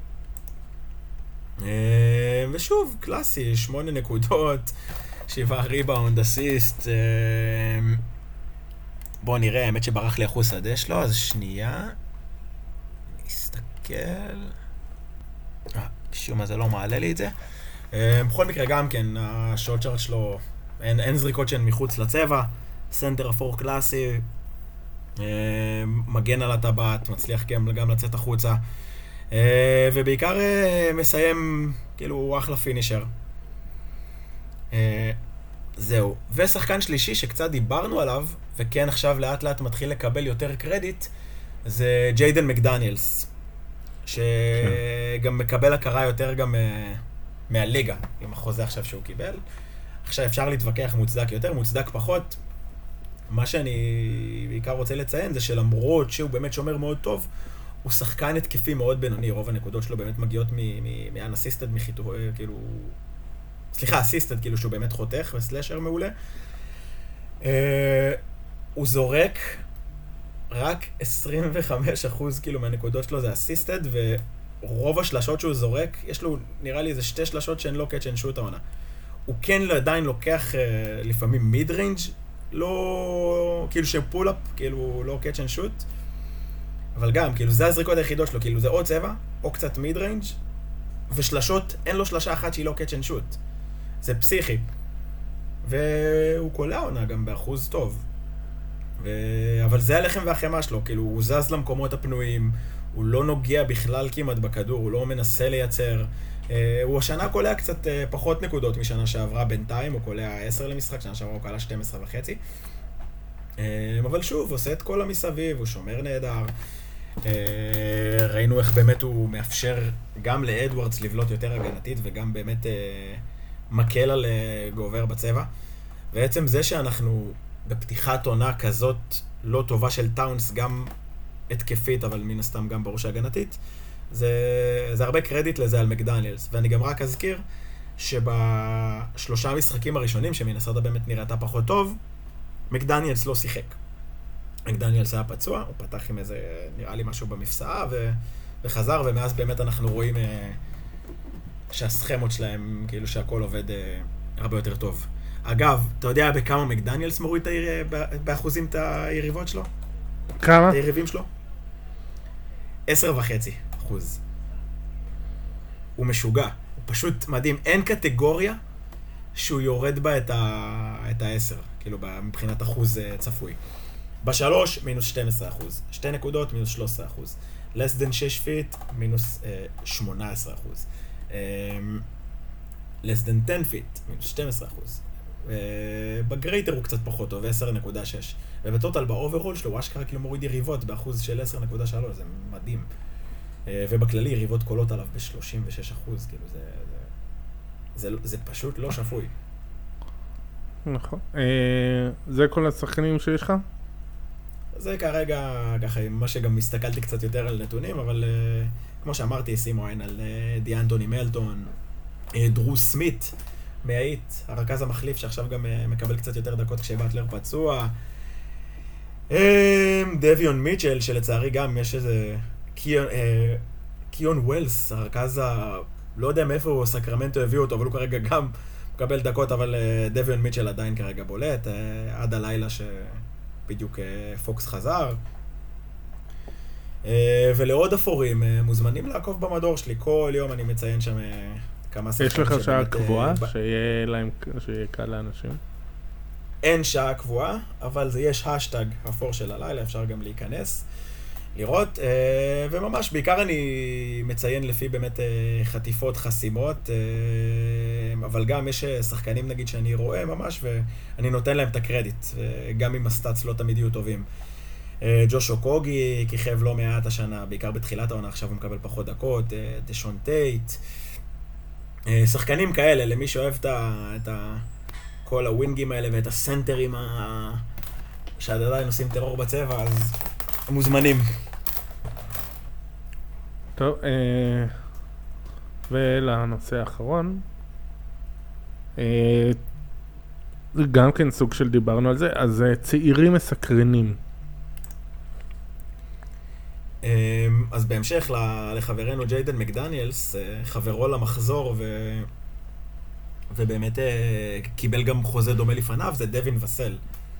ושוב, קלאסי, 8 נקודות, 7 ריבאונד, אסיסט. בואו נראה, האמת שברח לי אחוז שדה שלו, אז שנייה. נסתכל. שום מה זה לא מעלה לי את זה. בכל מקרה גם כן, השוט צ'ארט שלו, אין זריקות שהן מחוץ לצבע, סנטר אפור קלאסי, מגן על הטבעת, מצליח גם לצאת החוצה, ובעיקר מסיים, כאילו, הוא אחלה פינישר. זהו. ושחקן שלישי שקצת דיברנו עליו, וכן עכשיו לאט לאט מתחיל לקבל יותר קרדיט, זה ג'יידן מקדניאלס, שגם מקבל הכרה יותר גם מהליגה, עם החוזה עכשיו שהוא קיבל. עכשיו אפשר להתווכח מוצדק יותר, מוצדק פחות. מה שאני בעיקר רוצה לציין זה שלמרות שהוא באמת שומר מאוד טוב, הוא שחקן התקפי מאוד בינוני, רוב הנקודות שלו באמת מגיעות מאנסיסטד, כאילו... סליחה, אסיסטד, כאילו שהוא באמת חותך וסלשר מעולה. הוא זורק רק 25% כאילו מהנקודות שלו זה אסיסטד, ורוב השלשות שהוא זורק, יש לו נראה לי איזה 2 שלשות שהן לא קאץ' אנד שוט העונה. הוא כן עדיין לוקח לפעמים מיד ריינג', לא... כאילו שפול-אפ, כאילו לא קאץ' אנד שוט, אבל גם, כאילו זה הזריקות היחידות שלו, כאילו זה או צבע, או קצת מיד ריינג', ושלשות, אין לו שלשה אחת שהיא לא קאץ' אנד שוט. זה פסיכי. והוא קולע עונה גם באחוז טוב. אבל זה הלחם והחמה שלו, כאילו הוא זז למקומות הפנויים, הוא לא נוגע בכלל כמעט בכדור, הוא לא מנסה לייצר. הוא השנה קולע קצת פחות נקודות משנה שעברה בינתיים, הוא קולע 10 למשחק, שנה שעברה הוא קולע 12.5. אבל שוב, עושה את כל המסביב, הוא שומר נהדר. ראינו איך באמת הוא מאפשר גם לאדוארדס לבלוט יותר הגנתית, וגם באמת מקל על גובר בצבע. בעצם זה שאנחנו בפתיחת עונה כזאת לא טובה של טאונס, גם התקפית, אבל מן הסתם גם ברור שהגנתית, זה הרבה קרדיט לזה על מקדניאלס. ואני גם רק אזכיר שבשלושה המשחקים הראשונים, שמינסוטה באמת נראתה פחות טוב, מקדניאלס לא שיחק. מקדניאלס היה פצוע, הוא פתח עם איזה, נראה לי משהו במפסעה, וחזר, ומאז באמת אנחנו רואים שהסכמות שלהם, כאילו שהכל עובד הרבה יותר טוב. אגב, אתה יודע בכמה מקדניאלס מוריד באחוזים את היריבות שלו? כמה? את היריבים שלו? 10.5%. הוא משוגע, הוא פשוט מדהים. אין קטגוריה שהוא יורד בה את ה-10, כאילו מבחינת אחוז צפוי. בשלוש, מינוס 12%. 2 נקודות, מינוס 13%. less than 6 פיט, מינוס 18%. less than 10 פיט, מינוס 12%. בגרייטר הוא קצת פחות טוב, 10.6. ובטוטל באוברול שלו, הוא אשכרה כאילו מוריד יריבות באחוז של 10.3, זה מדהים. ובכללי יריבות קולות עליו ב-36%, כאילו זה פשוט לא שפוי. נכון. זה כל השחקנים שיש לך? זה כרגע, ככה, מה שגם הסתכלתי קצת יותר על נתונים, אבל כמו שאמרתי, שימו עין על דיאנטוני מלטון, דרו סמית, מהאית, הרכז המחליף שעכשיו גם מקבל קצת יותר דקות כשבאטלר פצוע, דביון מיטשל, שלצערי גם יש איזה קיון ווילס, הרכז לא יודע מאיפה הוא, סקרמנטו הביאו אותו, אבל הוא כרגע גם מקבל דקות, אבל דביון מיטשל עדיין כרגע בולט, עד הלילה שבדיוק פוקס חזר. ולעוד אפורים, מוזמנים לעקוב במדור שלי, כל יום אני מציין שם כמה שחקנים. יש לך שעה קבועה שיהיה קל לאנשים? אין שעה קבועה, אבל זה יש השטג אפור של הלילה, אפשר גם להיכנס, לראות, וממש בעיקר אני מציין לפי באמת חטיפות, חסימות, אבל גם יש שחקנים נגיד שאני רואה ממש, ואני נותן להם את הקרדיט, גם אם הסטאצ לא תמיד יהיו טובים. ג'ושו קוגי כיכב לא מעט השנה, בעיקר בתחילת העונה, עכשיו הוא מקבל פחות דקות, דשון טייט, שחקנים כאלה, למי שאוהב את כל הווינגים האלה ואת הסנטרים שעדיין עושים טרור בצבע, אז מוזמנים. טוב, ולנושא האחרון, גם כן סוג של דיברנו על זה, אז צעירים מסקרנים. אז בהמשך לחברנו ג'יידן מקדניאלס, חברו למחזור ובאמת קיבל גם חוזה דומה לפניו, זה דווין וסל,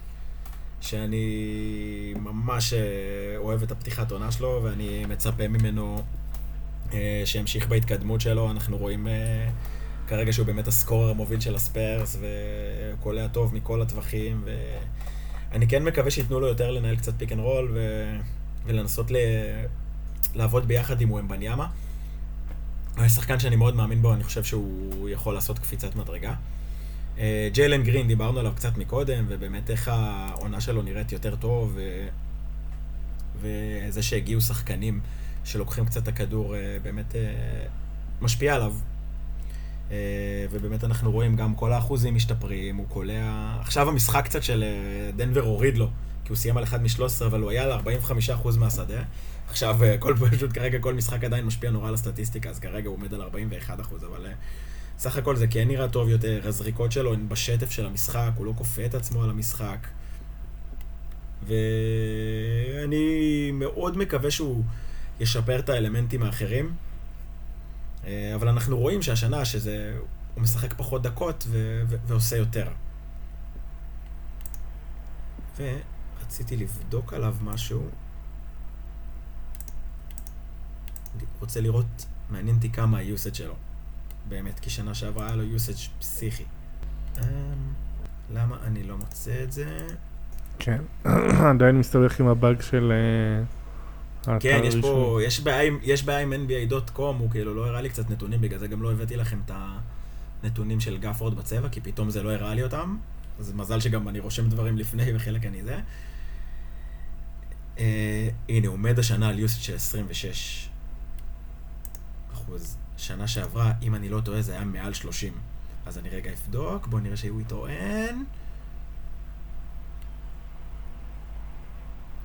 שאני ממש אוהב את הפתיחת עונה שלו, ואני מצפה ממנו שימשיך בהתקדמות שלו. אנחנו רואים כרגע שהוא באמת הסקורר המוביל של הספיירס, וקולע טוב מכל הטווחים, ואני כן מקווה שיתנו לו יותר לנהל קצת פיק אנד רול, ולנסות לעבוד ביחד עם וומבניאמה. הוא שחקן שאני מאוד מאמין בו, אני חושב שהוא יכול לעשות קפיצת מדרגה. ג'יילן גרין, דיברנו עליו קצת מקודם, ובאמת איך העונה שלו נראית יותר טוב, וזה שהגיעו שחקנים שלוקחים קצת את הכדור באמת משפיע עליו. ובאמת אנחנו רואים גם כל האחוזים משתפרים, הוא קולע. עכשיו המשחק קצת של דנבר הוריד לו, כי הוא סיים על 1 מ-13, אבל הוא היה על 45% מהשדה. עכשיו פשוט כרגע כל משחק עדיין משפיע נורא על הסטטיסטיקה, אז כרגע הוא עומד על 41%, אבל סך הכל זה כן נראה טוב יותר, הזריקות שלו הן בשטף של המשחק, הוא לא כופה את עצמו על המשחק. ואני מאוד מקווה שהוא ישפר את האלמנטים האחרים, אבל אנחנו רואים שהשנה הוא משחק פחות דקות ועושה יותר. ורציתי לבדוק עליו משהו. אני רוצה לראות, מעניין אותי כמה היוסאג' שלו. באמת, כי שנה שעברה היה לו יוסאג' פסיכי. למה אני לא מוצא את זה? כן, עדיין מסתבך עם הבאג של כן, יש בעיה עם NBA.com, הוא כאילו לא הראה לי קצת נתונים, בגלל זה גם לא הבאתי לכם את הנתונים של גפורד בצבע, כי פתאום זה לא הראה לי אותם, אז מזל שגם אני רושם דברים לפני וחלק אני זה. הנה, הוא עומד השנה על יוסאג' של 26%. שנה שעברה, אם אני לא טועה, זה היה מעל 30. אז אני רגע אבדוק, בואו נראה שהוא יטוען.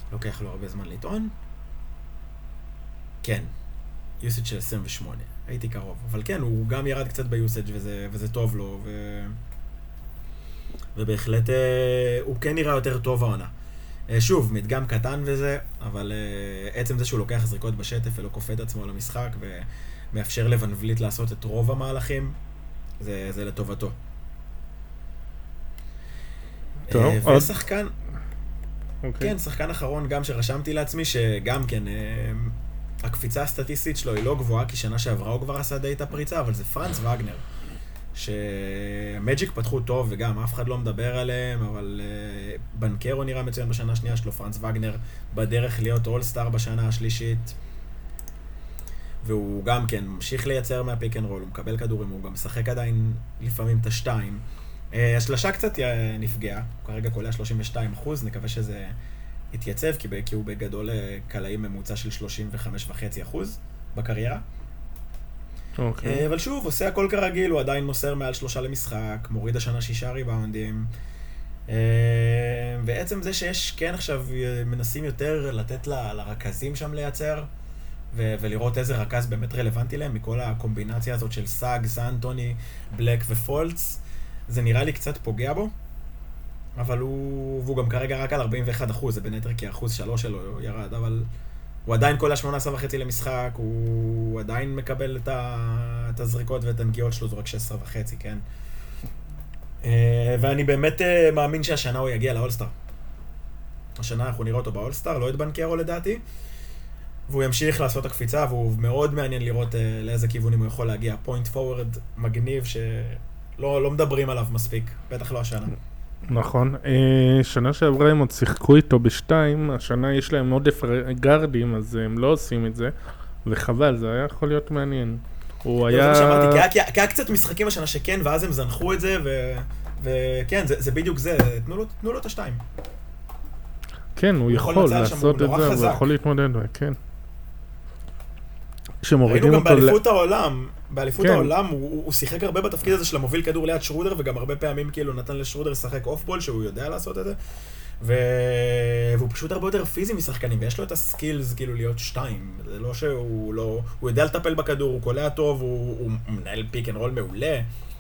לוקח לו הרבה זמן לטעון. כן, usage של 28, הייתי קרוב. אבל כן, הוא גם ירד קצת ב-usage וזה טוב לו, ובהחלט הוא כן נראה יותר טוב העונה. שוב, מדגם קטן וזה, אבל עצם זה שהוא לוקח זריקות בשטף ולא כופה את עצמו למשחק ומאפשר לוון וליט לעשות את רוב המהלכים, זה לטובתו. טוב, ושחקן, כן, שחקן אחרון גם שרשמתי לעצמי, שגם כן, הקפיצה הסטטיסטית שלו היא לא גבוהה, כי שנה שעברה הוא כבר עשה די את הפריצה, אבל זה פרנץ וגנר. שמג'יק פתחו טוב וגם אף אחד לא מדבר עליהם, אבל בנקרו נראה מצוין בשנה השנייה שלו, פרנץ וגנר בדרך להיות אולסטאר בשנה השלישית, והוא גם כן ממשיך לייצר מהפיק אנד רול, הוא מקבל כדורים, הוא גם משחק עדיין לפעמים את השתיים. השלשה קצת נפגעה, הוא כרגע קולע 32%, נקווה שזה יתייצב, כי הוא בגדול קלעים ממוצע של 35.5% בקריירה. אבל שוב, עושה הכל כרגיל, הוא עדיין מוסר מעל 3 למשחק, מוריד השנה 6 ריבאונדים. ועצם זה שיש, כן עכשיו מנסים יותר לתת לרכזים שם לייצר, ולראות איזה רכז באמת רלוונטי להם, מכל הקומבינציה הזאת של סאג, סנטוני, בלק ופולץ, זה נראה לי קצת פוגע בו, אבל והוא גם כרגע רק על 41%, זה בין היתר כי 1.3% שלו ירד, אבל הוא עדיין קולע 18.5 למשחק, הוא עדיין מקבל את הזריקות ואת הנגיעות שלו, זה רק 16.5, כן? ואני באמת מאמין שהשנה הוא יגיע לאולסטאר. השנה אנחנו נראה אותו באולסטאר, לא את בנקרו לדעתי, והוא ימשיך לעשות הקפיצה, והוא מאוד מעניין לראות לאיזה כיוונים הוא יכול להגיע. פוינט פורוורד מגניב שלא מדברים עליו מספיק, בטח לא השנה. נכון, שנה שעברה הם עוד שיחקו איתו בשתיים, השנה יש להם עודף גארדים, אז הם לא עושים את זה, וחבל, זה היה יכול להיות מעניין. הוא היה... זה מה שאמרתי, כי היה קצת משחקים השנה שכן, ואז הם זנחו את זה, וכן, זה בדיוק זה, תנו לו את השתיים. כן, הוא יכול לעשות את זה, הוא יכול להתמודד, כן. ראינו גם באליפות העולם, הוא שיחק הרבה בתפקיד הזה של המוביל כדור ליד שרודר, וגם הרבה פעמים כאילו נתן לשרודר לשחק אוף בול, שהוא יודע לעשות את זה, והוא פשוט הרבה יותר פיזי משחקנים, ויש לו את הסקילס כאילו להיות שתיים, זה לא שהוא לא, הוא יודע לטפל בכדור, הוא קולע טוב, הוא מנהל פיק אנד רול מעולה.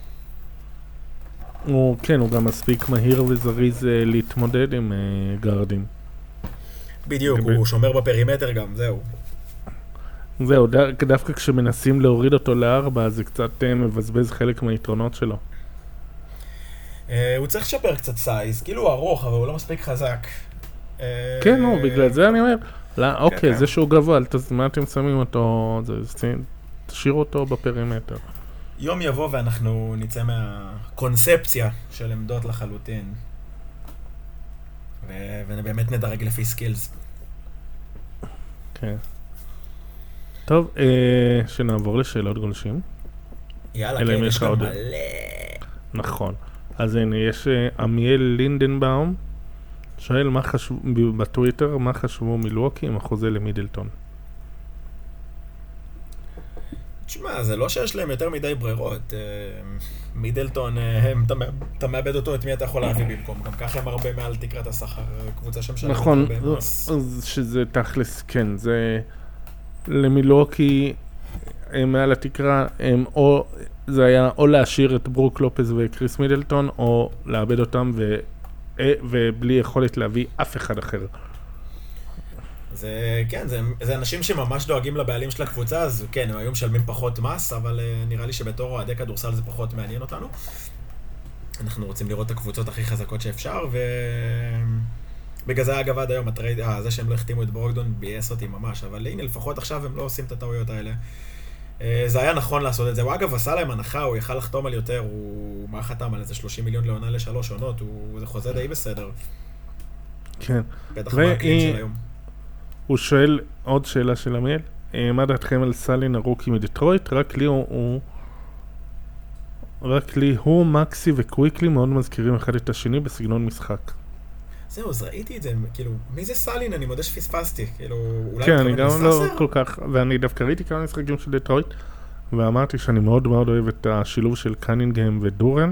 כן, הוא גם מספיק מהיר וזריז להתמודד עם גארדים. בדיוק, הוא שומר בפרימטר גם, זהו. זהו, דווקא כשמנסים להוריד אותו ל4, זה קצת מבזבז חלק מהיתרונות שלו. הוא צריך לשפר קצת סייז, כאילו הוא ארוך, אבל הוא לא מספיק חזק. כן, בגלל זה אני אומר, אוקיי, זה שהוא גבוה, מה אתם שמים אותו, תשאיר אותו בפרימטר. יום יבוא ואנחנו נצא מהקונספציה של עמדות לחלוטין, ובאמת נדרג לפי סקילס. כן. טוב, שנעבור לשאלות גולשים. יאללה, כן, יש גם מלא. נכון. אז הנה, יש עמיאל לינדנבאום, שואל בטוויטר, מה חשבו מילווקי עם החוזה למידלטון? תשמע, זה לא שיש להם יותר מדי ברירות. מידלטון, אתה מאבד אותו, את מי אתה יכול להביא במקום. גם ככה הם הרבה מעל תקרת השכר, קבוצה שם שלהם. נכון, שזה תכלס, כן, זה... למילווקי מעל התקרה, זה היה או להשאיר את ברוק לופז וקריס מידלטון, או לאבד אותם ובלי יכולת להביא אף אחד אחר. זה, כן, זה אנשים שממש דואגים לבעלים של הקבוצה, אז כן, הם היו משלמים פחות מס, אבל נראה לי שבתור אוהדי כדורסל זה פחות מעניין אותנו. אנחנו רוצים לראות את הקבוצות הכי חזקות שאפשר, בגלל זה אגב עד היום, זה שהם לא החתימו את ברוקדון בייס אותי ממש, אבל הנה לפחות עכשיו הם לא עושים את הטעויות האלה. זה היה נכון לעשות את זה, הוא אגב עשה להם הנחה, הוא יכל לחתום על יותר, הוא מה חתם על איזה 30 מיליון לעונה ל3 עונות, זה חוזה די בסדר. כן. בטח מהקלין של היום. הוא שואל עוד שאלה של עמיאל, מה דעתכם על סלין הרוקי מדטרויט? רק לי הוא, מקסי וקוויקלי מאוד מזכירים אחד את השני בסגנון משחק. זהו, אז ראיתי את זה, כאילו, מי זה סלין? אני מודה שפספסתי, כאילו, אולי... כן, אני גם לא כל כך, ואני דווקא ראיתי כמה משחקים של דטרויט, ואמרתי שאני מאוד מאוד אוהב את השילוב של קנינגהם ודורן.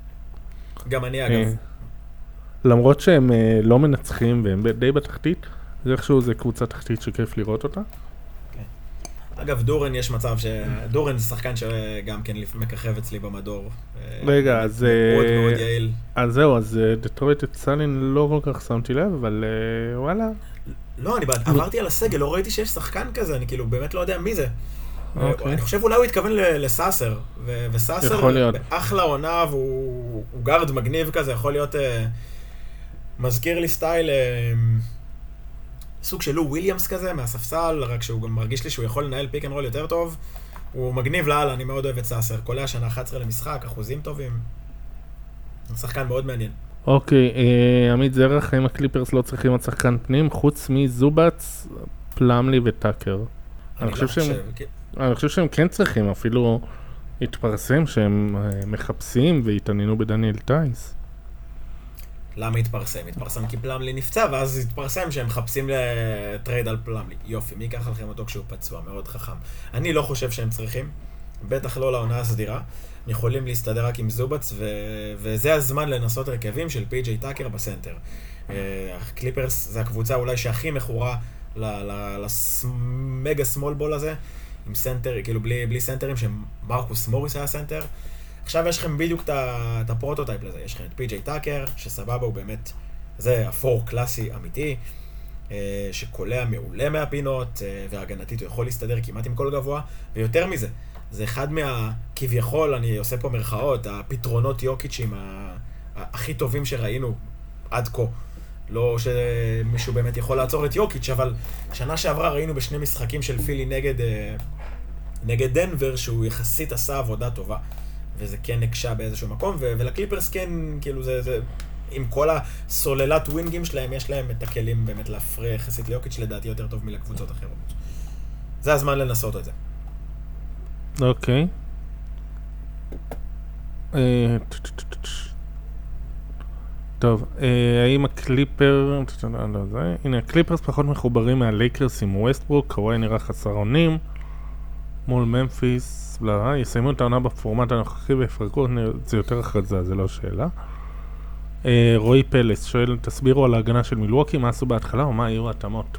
גם אני אגב. למרות שהם לא מנצחים והם די בתחתית, זה איכשהו זה קבוצה תחתית שכיף לראות אותה. אגב, דורן יש מצב דורן זה שחקן שגם כן מככב אצלי במדור. רגע, אז... מאוד מאוד יעיל. אז זהו, אז דטרויט את סלין לא כל כך שמתי לב, אבל וואלה. לא, אני עברתי על הסגל, לא ראיתי שיש שחקן כזה, אני כאילו באמת לא יודע מי זה. אוקיי. אני חושב אולי הוא התכוון לסאסר, וסאסר אחלה עונה, והוא גארד מגניב כזה, יכול להיות... מזכיר לי סטייל... סוג של לו וויליאמס כזה, מהספסל, רק שהוא גם מרגיש לי שהוא יכול לנהל פיק אנד רול יותר טוב. הוא מגניב לאללה, אני מאוד אוהב את סאסר. קולע השנה 11 למשחק, אחוזים טובים. הוא שחקן מאוד מעניין. אוקיי, עמית זרח, האם הקליפרס לא צריכים עוד שחקן פנים, חוץ מזובץ, פלמלי וטאקר? אני חושב שהם כן צריכים, אפילו התפרסם שהם מחפשים והתעניינו בדניאל טייס. למה התפרסם? התפרסם כי פלמלי נפצע, ואז התפרסם שהם מחפשים לטרייד על פלמלי. יופי, מי ייקח לכם אותו כשהוא פצוע? מאוד חכם. אני לא חושב שהם צריכים, בטח לא לעונה הסדירה. יכולים להסתדר רק עם זובץ, וזה הזמן לנסות הרכבים של פי.ג'יי טאקר בסנטר. הקליפרס זה הקבוצה אולי שהכי מכורה למגה סמול בול הזה, עם סנטר, כאילו בלי סנטרים, שמרקוס מוריס היה סנטר. עכשיו יש לכם בדיוק את הפרוטוטייפ לזה, יש לכם את פי.ג'יי טאקר, שסבבה הוא באמת, זה הפור קלאסי אמיתי, שקולע מעולה מהפינות, והגנתית הוא יכול להסתדר כמעט עם כל גבוה, ויותר מזה, זה אחד כביכול, אני עושה פה מרכאות, הפתרונות יוקיצ'ים הכי טובים שראינו עד כה. לא שמישהו באמת יכול לעצור את יוקיץ', אבל שנה שעברה ראינו בשני משחקים של פילי נגד דנבר, שהוא יחסית עשה עבודה טובה. וזה כן נקשה באיזשהו מקום, ולקליפרס כן, כאילו זה, עם כל הסוללת ווינגים שלהם, יש להם את הכלים באמת להפריע יחסית ליוקיץ' לדעתי יותר טוב מלקבוצות אחרות. זה הזמן לנסות את זה. אוקיי. טוב, האם הקליפר, הנה הקליפרס פחות מחוברים מהלייקרס עם ווסטברוק, קוואי נראה חסר אונים, מול ממפיס, יסיימו את העונה בפורמט הנוכחי ויפרקו, זה יותר הכרזה, זה לא שאלה. רועי פלס שואל, תסבירו על ההגנה של מילווקי, מה עשו בהתחלה או מה היו התאמות?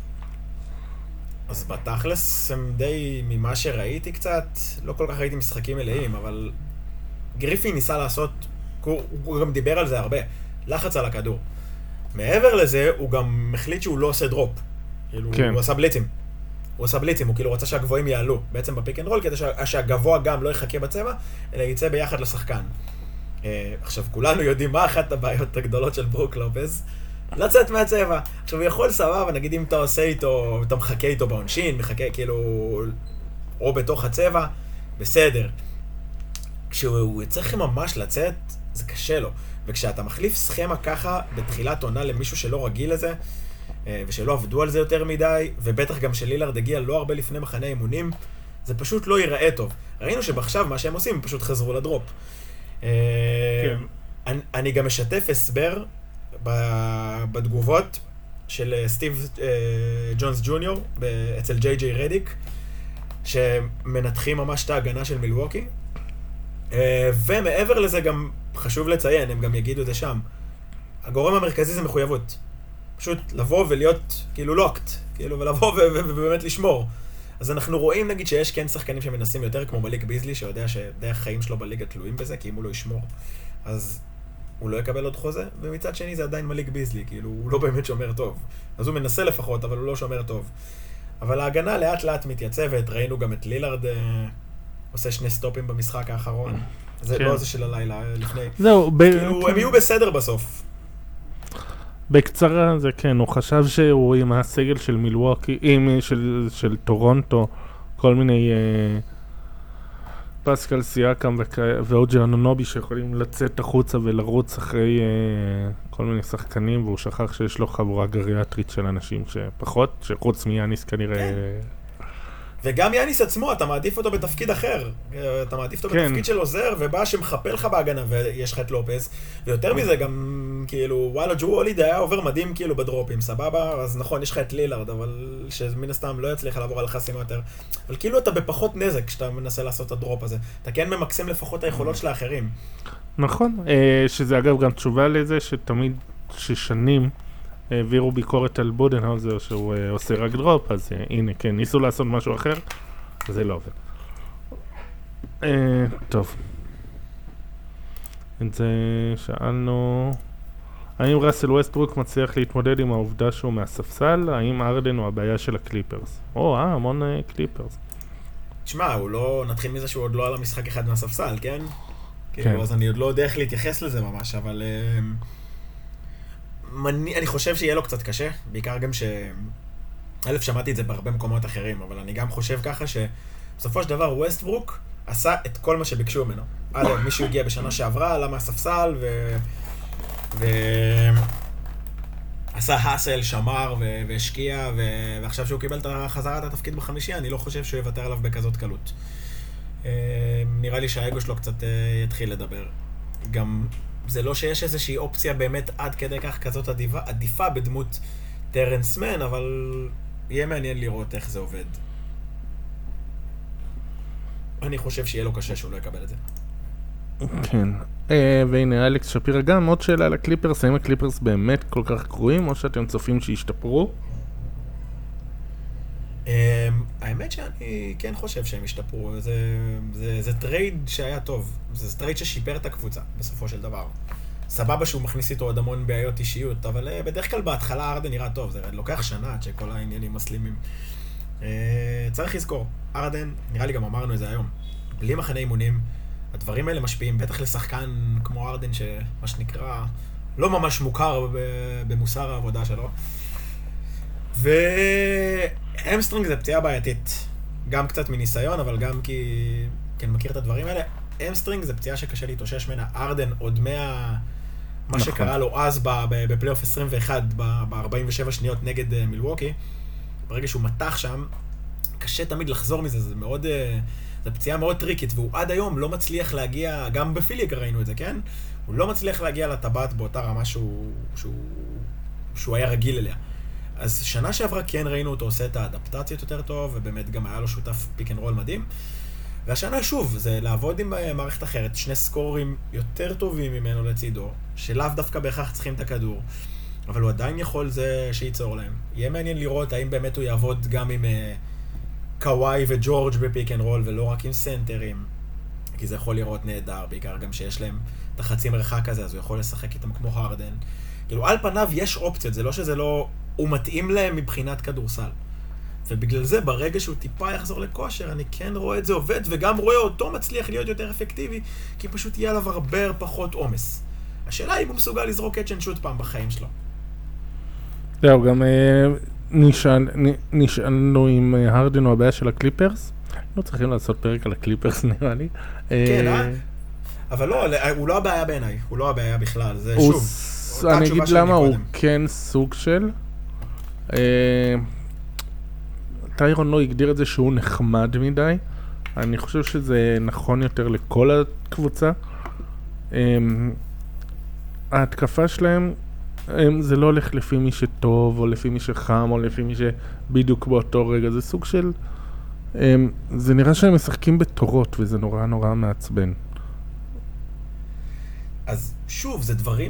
אז בתכלס הם די, ממה שראיתי קצת, לא כל כך ראיתי משחקים מלאים, אבל גריפי ניסה לעשות, הוא גם דיבר על זה הרבה, לחץ על הכדור. מעבר לזה, הוא גם החליט שהוא לא עושה דרופ. כאילו, כן. הוא עשה בליצים. הוא כאילו רצה שהגבוהים יעלו, בעצם בפיק אנד רול, כדי שהגבוה גם לא יחכה בצבע, אלא יצא ביחד לשחקן. עכשיו, כולנו יודעים מה אחת הבעיות הגדולות של ברוק לופז, לצאת מהצבע. עכשיו, הוא יכול סבבה, נגיד אם אתה עושה איתו, אתה מחכה איתו בעונשין, מחכה כאילו, או בתוך הצבע, בסדר. כשהוא צריך ממש לצאת, זה קשה לו. וכשאתה מחליף סכמה ככה בתחילת עונה למישהו שלא רגיל לזה, ושלא עבדו על זה יותר מדי, ובטח גם שלילארד הגיע לא הרבה לפני מחנה אימונים, זה פשוט לא ייראה טוב. ראינו שבעכשיו מה שהם עושים, פשוט חזרו לדרופ. כן. אני גם משתף הסבר בתגובות של סטיב ג'ונס ג'וניור אצל ג'יי רדיק, שמנתחים ממש את ההגנה של מילווקי. ומעבר לזה גם חשוב לציין, הם גם יגידו את זה שם, הגורם המרכזי זה מחויבות. פשוט לבוא ולהיות כאילו לוקט, כאילו ולבוא ובאמת לשמור. אז אנחנו רואים נגיד שיש כן שחקנים שמנסים יותר, כמו מליק ביזלי, שיודע שדי החיים שלו בליגה תלויים בזה, כי אם הוא לא ישמור, אז הוא לא יקבל עוד חוזה, ומצד שני זה עדיין מליק ביזלי, כאילו הוא לא באמת שומר טוב. אז הוא מנסה לפחות, אבל הוא לא שומר טוב. אבל ההגנה לאט לאט מתייצבת, ראינו גם את לילארד עושה 2 סטופים במשחק האחרון. זה לא זה של הלילה לפני. זהו, כאילו הם יהיו בסדר בסוף. בקצרה זה כן, הוא חשב שהוא עם הסגל של מילווקי, של טורונטו, כל מיני פסקל סייקם ואוג'י אנונובי שיכולים לצאת החוצה ולרוץ אחרי כל מיני שחקנים, והוא שכח שיש לו חבורה גריאטרית של אנשים שפחות, שחוץ מיאניס כנראה... כן. וגם יאניס עצמו, אתה מעדיף אותו בתפקיד אחר. אתה מעדיף אותו בתפקיד של עוזר, ובא שמחפה לך בהגנה, ויש לך את לופז. ויותר מזה, גם כאילו, וואלה, ג'ו הולידי היה עובר מדהים כאילו בדרופים, סבבה? אז נכון, יש לך את לילארד, אבל שמן הסתם לא יצליח לעבור על החסימה יותר. אבל כאילו אתה בפחות נזק כשאתה מנסה לעשות את הדרופ הזה. אתה כן ממקסם לפחות היכולות של האחרים. נכון, שזה אגב גם תשובה לזה שתמיד, ששנים העבירו ביקורת על בודנהאוזר שהוא עושה רק דרופ, אז הנה, כן, ניסו לעשות משהו אחר, זה לא עובר. טוב. את זה שאלנו, האם ראסל ווסטברוק מצליח להתמודד עם העובדה שהוא מהספסל? האם ארדן הוא הבעיה של הקליפרס? המון קליפרס. תשמע, הוא לא, נתחיל מזה שהוא עוד לא על המשחק אחד מהספסל, כן? כן. אז אני עוד לא יודע איך להתייחס לזה ממש, אבל אני חושב שיהיה לו קצת קשה, בעיקר גם שמעתי את זה בהרבה מקומות אחרים, אבל אני גם חושב ככה שבסופו של דבר ווסטברוק עשה את כל מה שביקשו ממנו. מישהו הגיע בשנה שעברה, עלה מהספסל עשה האסל, שמר והשקיע, ועכשיו שהוא קיבל חזרת התפקיד בחמישי, אני לא חושב שהוא יוותר עליו בכזאת קלות. נראה לי שהאגו שלו קצת יתחיל לדבר. גם זה לא שיש איזושהי אופציה באמת עד כדי כך כזאת עדיפה בדמות טרנס מן, אבל יהיה מעניין לראות איך זה עובד. אני חושב שיהיה לו קשה שהוא לא יקבל את זה. כן. והנה אלכס שפירה גם, עוד שאלה על הקליפרס, האם הקליפרס באמת כל כך גרועים, או שאתם צופים שישתפרו? האמת שאני כן חושב שהם השתפרו, זה טרייד שהיה טוב, זה טרייד ששיפר את הקבוצה בסופו של דבר. סבבה שהוא מכניס איתו עוד המון בעיות אישיות, אבל בדרך כלל בהתחלה ארדן נראה טוב, זה לוקח שנה עד שכל העניינים מסלימים. צריך לזכור, ארדן, נראה לי גם אמרנו את זה היום, בלי מחנה אימונים, הדברים האלה משפיעים, בטח לשחקן כמו ארדן, שמה שנקרא לא ממש מוכר במוסר העבודה שלו. והמסטרינג זה פציעה בעייתית, גם קצת מניסיון, אבל גם כי מכיר את הדברים האלה. המסטרינג זה פציעה שקשה להתאושש ממנה. ארדן עוד מה שקרה לו אז בפלייאוף 21, ב-47 שניות נגד מילווקי, ברגע שהוא מתח שם, קשה תמיד לחזור מזה, זו פציעה מאוד טריקית, והוא עד היום לא מצליח להגיע, גם בפיליג ראינו את זה, כן? הוא לא מצליח להגיע לטבעת באותה רמה שהוא היה רגיל אליה. אז שנה שעברה כן ראינו אותו עושה את האדפטציות יותר טוב, ובאמת גם היה לו שותף פיק אנד רול מדהים. והשנה שוב, זה לעבוד עם מערכת אחרת, שני סקורים יותר טובים ממנו לצידו, שלאו דווקא בהכרח צריכים את הכדור, אבל הוא עדיין יכול זה שייצור להם. יהיה מעניין לראות האם באמת הוא יעבוד גם עם קוואי וג'ורג' בפיק אנד רול, ולא רק עם סנטרים, כי זה יכול לראות נהדר, בעיקר גם שיש להם את החצי מרחק הזה, אז הוא יכול לשחק איתם כמו הרדן. כאילו, על פניו יש אופציות, זה לא שזה לא, הוא מתאים להם מבחינת כדורסל. ובגלל זה, ברגע שהוא טיפה יחזור לכושר, אני כן רואה את זה עובד, וגם רואה אותו מצליח להיות יותר אפקטיבי, כי פשוט יהיה עליו הרבה פחות עומס. השאלה אם הוא מסוגל לזרוק קאץ' אנד שוט פעם בחיים שלו. זהו, גם נשאלנו אם הרדן הוא הבעיה של הקליפרס. לא צריכים לעשות פרק על הקליפרס נראה לי. כן, אבל לא, הוא לא הבעיה בעיניי, הוא לא הבעיה בכלל, זה שוב. אני אגיד למה הוא כן סוג של... טיירון לא הגדיר את זה שהוא נחמד מדי. אני חושב שזה נכון יותר לכל הקבוצה. ההתקפה שלהם, זה לא הולך לפי מי שטוב, או לפי מי שחם, או לפי מי שבדיוק באותו רגע. זה סוג של... זה נראה שהם משחקים בתורות, וזה נורא נורא מעצבן. אז שוב, זה דברים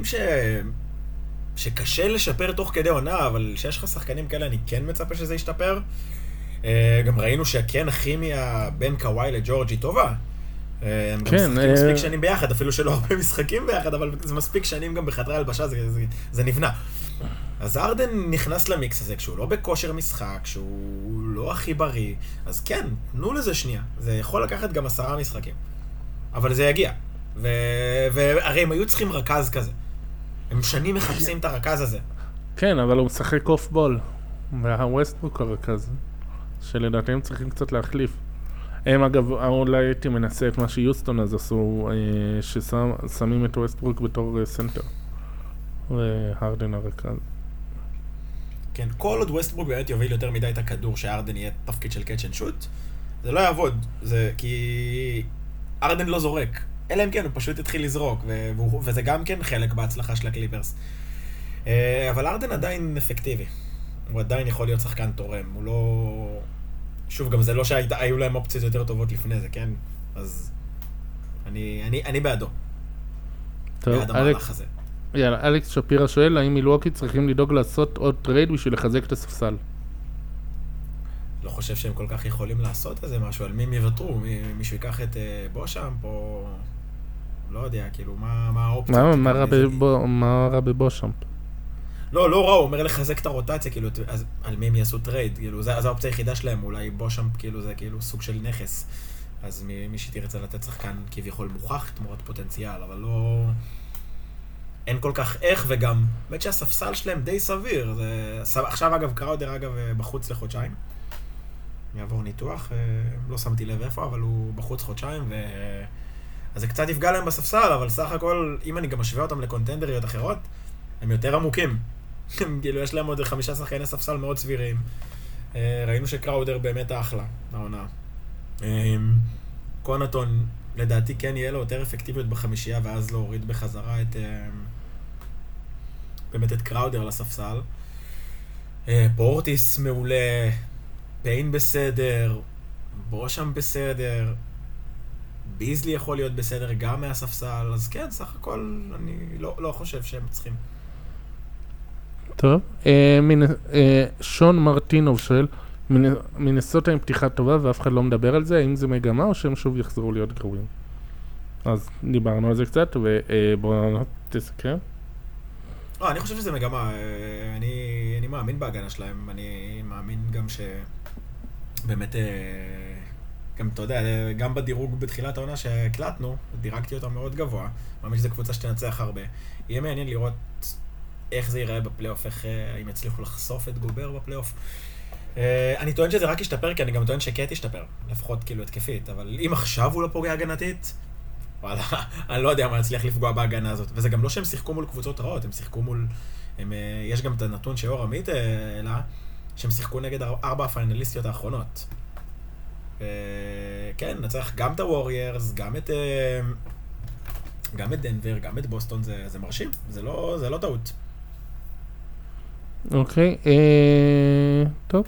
שקשה לשפר תוך כדי עונה, אבל שיש לך שחקנים כאלה, אני כן מצפה שזה ישתפר. גם ראינו שהכן הכימיה בין קוואי לג'ורג' היא טובה. הם גם משחקים מספיק שנים ביחד, אפילו שלא הרבה משחקים ביחד, אבל זה מספיק שנים גם בחדרי הלבשה, זה נבנה. אז ארדן נכנס למיקס הזה, כשהוא לא בכושר משחק, כשהוא לא הכי בריא, אז כן, תנו לזה שנייה. זה יכול לקחת גם 10 משחקים. אבל זה יגיע. והרי הם היו צריכים רכז כזה. הם שנים מחפשים את הרכז הזה. כן, אבל הוא משחק אוף בול. והווסטברוק הרכז. שלדעתי הם צריכים קצת להחליף. הם אגב, אולי הייתי מנסה את מה שיוסטון אז עשו, ששמים את ווסטברוק בתור סנטר. והרדן הרכז. כן, כל עוד ווסטברוק באמת יוביל יותר מדי את הכדור, שהארדן יהיה תפקיד של קאץ' אנד שוט, זה לא יעבוד. זה כי ארדן לא זורק. אלא אם כן, הוא פשוט התחיל לזרוק, וזה גם כן חלק בהצלחה של הקליפרס. אבל ארדן עדיין אפקטיבי. הוא עדיין יכול להיות שחקן תורם. הוא לא... שוב, גם זה לא שהיו להם אופציות יותר טובות לפני זה, כן? אז אני בעדו. טוב, בעד המהלך הזה. יאללה, אלכס שפירה שואל, האם מילווקי צריכים לדאוג לעשות עוד טרייד בשביל לחזק את הספסל? לא חושב שהם כל כך יכולים לעשות איזה משהו, על מי הם יוותרו? מישהו ייקח את בושאמפ או... לא יודע, כאילו, מה האופציה? מה רע בבושאמפ? לא רע, הוא אומר לחזק את הרוטציה, כאילו, אז על מי הם יעשו טרייד? כאילו, זו האופציה היחידה שלהם, אולי בושאמפ, כאילו, זה כאילו סוג של נכס. אז מי שתרצה לתת שחקן כביכול מוכח, תמורת פוטנציאל, אבל לא... אין כל כך איך, וגם, באמת שהספסל שלהם די סביר. עכשיו, אגב, קראודר, בחוץ לחודשיים. יעבור ניתוח, לא שמתי לב איפה, אבל הוא בחוץ חודשיים, אז זה קצת יפגע להם בספסל, אבל סך הכל, אם אני גם משווה אותם לקונטנדריות אחרות, הם יותר עמוקים. כאילו, יש להם עוד 5 שחקני ספסל מאוד סבירים. ראינו שקראודר באמת האחלה, העונה. קונטון, לדעתי כן יהיה לו יותר אפקטיביות בחמישייה, ואז להוריד בחזרה באמת את קראודר לספסל. פורטיס מעולה, פיין בסדר, בושם בסדר, ביזלי יכול להיות בסדר גם מהספסל, אז כן, סך הכל אני לא חושב שהם צריכים. טוב, שון מרטינוב שואל, מינסוטה עם פתיחה טובה ואף אחד לא מדבר על זה, האם זה מגמה או שהם שוב יחזרו להיות גרועים? אז דיברנו על זה קצת, ובואו תסכם. אני חושב שזה מגמה, אני מאמין בהגנה שלהם, אני מאמין גם שבאמת, גם אתה יודע, גם בדירוג בתחילת העונה שהקלטנו, דירגתי אותה מאוד גבוה, מאמין שזו קבוצה שתנצח הרבה. יהיה מעניין לראות איך זה ייראה בפלייאוף, איך אם יצליחו לחשוף את גובר בפלייאוף. אני טוען שזה רק ישתפר, כי אני גם טוען שקט ישתפר, לפחות כאילו התקפית, אבל אם עכשיו הוא לא פוגע הגנתית, וואלה, אני לא יודע מה יצליח לפגוע בהגנה הזאת. וזה גם לא שהם שיחקו מול קבוצות רעות, הם שיחקו מול... יש גם את הנתון שאור עמית אלא, שהם שיחקו נגד 4 הפיינליסטיות האחרונות. כן, נצטרך גם את הווריירס, גם את דנבר, גם את בוסטון, זה מרשים, זה לא טעות. אוקיי, טוב.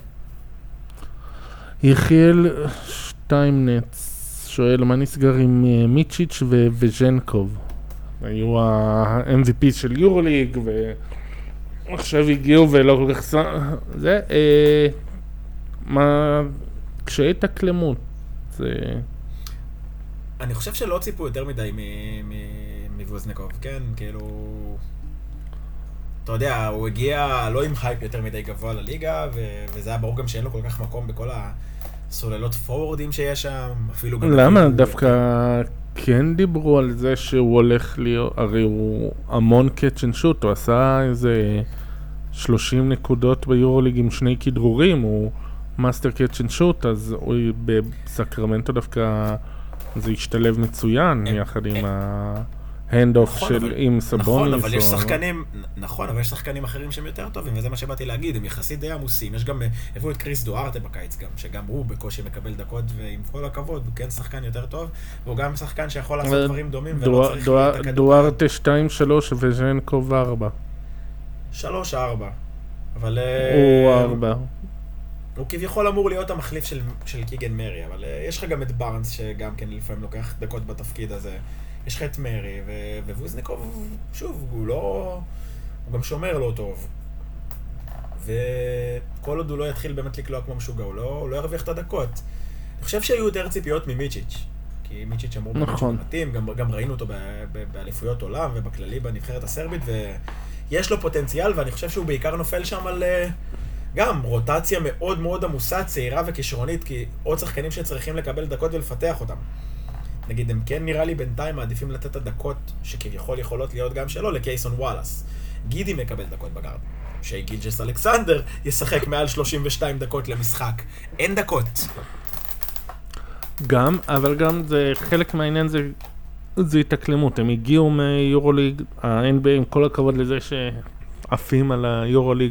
יחיאל שטיימנץ שואל, מה נסגר עם מיצ'יץ' וז'נקוב? היו ה-MVP של יורוליג, ועכשיו הגיעו ולא כל כך... זה, מה... קשיי תקלמות, זה... אני חושב שלא ציפו יותר מדי מבוזנקוב, כן? כאילו... אתה יודע, הוא הגיע לא עם הייפ יותר מדי גבוה לליגה, וזה היה ברור גם שאין לו כל כך מקום בכל הסוללות פורורדים שיש שם, אפילו... למה? דווקא כן דיברו על זה שהוא הולך להיות... הרי הוא המון קאץ' אנד שוט, הוא עשה איזה 30 נקודות ביורוליג עם 2 כדרורים, הוא מאסטר קאץ' אנד שוט, אז הוא בסקרמנטו דווקא זה השתלב מצוין יחד עם ההנד-אוף עם סבוניס. נכון, אבל יש שחקנים, נכון, אבל יש שחקנים אחרים שהם יותר טובים, וזה מה שבאתי להגיד, הם יחסית די עמוסים. יש גם, הביאו את קריס דוארטה בקיץ גם, שגם הוא בקושי מקבל דקות, ועם כל הכבוד, הוא כן שחקן יותר טוב, והוא גם שחקן שיכול לעשות דברים דומים, ולא צריך להיות הכדור. דוארטה 2-3 וז'נקוב 4. 3-4. אבל... הוא 4. הוא כביכול אמור להיות המחליף של קיגן מרי, אבל יש לך גם את בארנס, שגם כן לפעמים לוקח דקות בתפקיד הזה. יש לך את מרי, וווזניקוב, שוב, הוא גם שומר לא טוב. וכל עוד הוא לא יתחיל באמת לקלוע כמו משוגע, הוא לא ירוויח את הדקות. אני חושב שהיו יותר ציפיות ממיצ'יץ', כי מיצ'יץ' אמור באמת שהוא מתאים, גם ראינו אותו באליפויות עולם ובכללי בנבחרת הסרבית, ויש לו פוטנציאל, ואני חושב שהוא בעיקר נופל שם על... גם רוטציה מאוד מאוד עמוסה, צעירה וכישרונית, כי עוד שחקנים שצריכים לקבל דקות ולפתח אותם. נגיד, הם כן נראה לי בינתיים מעדיפים לתת את הדקות שכביכול יכולות להיות גם שלו לקייסון וואלאס. גידי מקבל דקות בגארד. שגילג'ס אלכסנדר ישחק מעל 32 דקות למשחק. אין דקות. גם, אבל גם זה חלק מהעניין זה התאקלמות. הם הגיעו מיורוליג, ה-NBA עם כל הכבוד לזה שעפים על היורוליג,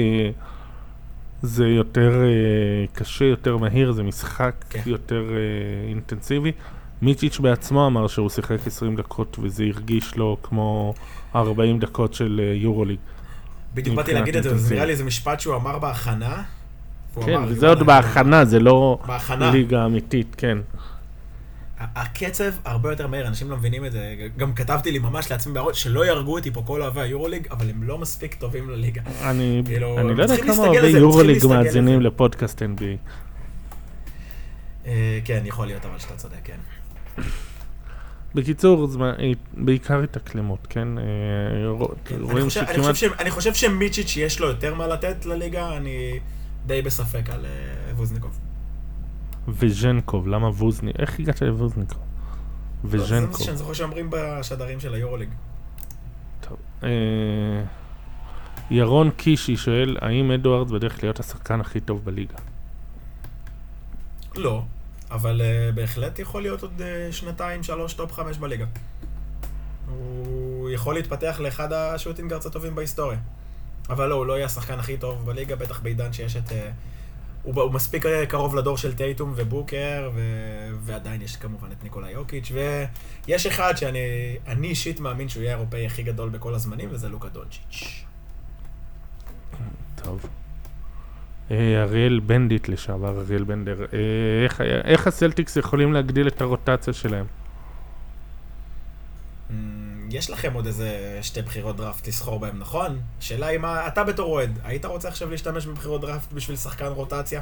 זה יותר קשה, יותר מהיר, זה משחק יותר אינטנסיבי. מיצ'יץ' בעצמו אמר שהוא שיחק 20 דקות וזה הרגיש לו כמו 40 דקות של יורוליג. בדיוק באתי להגיד את זה, זה נראה לי איזה משפט שהוא אמר בהכנה. כן, וזה עוד בהכנה, זה לא ליגה אמיתית, כן. הקצב הרבה יותר מהיר, אנשים לא מבינים את זה. גם כתבתי לי ממש לעצמי בהראות שלא ירגו אותי פה כל אוהבי היורוליג, אבל הם לא מספיק טובים לליגה. אני כאילו, לא יודע צריכים כמה להסתגל אוהבי לזה, יורוליג צריכים להסתגל מאזינים לזה. לפודקאסט NBA. כן, יכול להיות, אבל שאתה צודק, כן. בקיצור, בעיקר התאקלמות, כן? רואים שכמעט... אני חושב שמיצ'יץ' יש לו יותר מה לתת לליגה, אני די בספק על ווזניקוב. וז'נקוב, למה ווזניקוב? איך הגעת לווזניקוב? זה מה שאני זוכר שאומרים בשדרים של היורוליג. טוב. ירון קישי שואל, האם אדוארדס בדרך להיות השחקן הכי טוב בליגה? לא, אבל בהחלט יכול להיות עוד 2-3 טופ 5 בליגה. הוא יכול להתפתח לאחד השוטינגרדס הטובים בהיסטוריה. אבל לא, הוא לא יהיה השחקן הכי טוב בליגה, בטח בעידן שיש את... הוא מספיק קרוב לדור של טייטום ובוקר, ועדיין יש כמובן את ניקולה יוקיץ', ויש אחד שאני אישית מאמין שהוא יהיה האירופאי הכי גדול בכל הזמנים, וזה לוקה דונצ'יץ'. טוב. אריאל בנדיט לשעבר, אריאל בנדר. איך הסלטיקס יכולים להגדיל את הרוטציה שלהם? יש לכם עוד איזה 2 בחירות דראפט לסחור בהם, נכון? שאלה היא מה, אתה בתור אוהד, היית רוצה עכשיו להשתמש בבחירות דראפט בשביל שחקן רוטציה?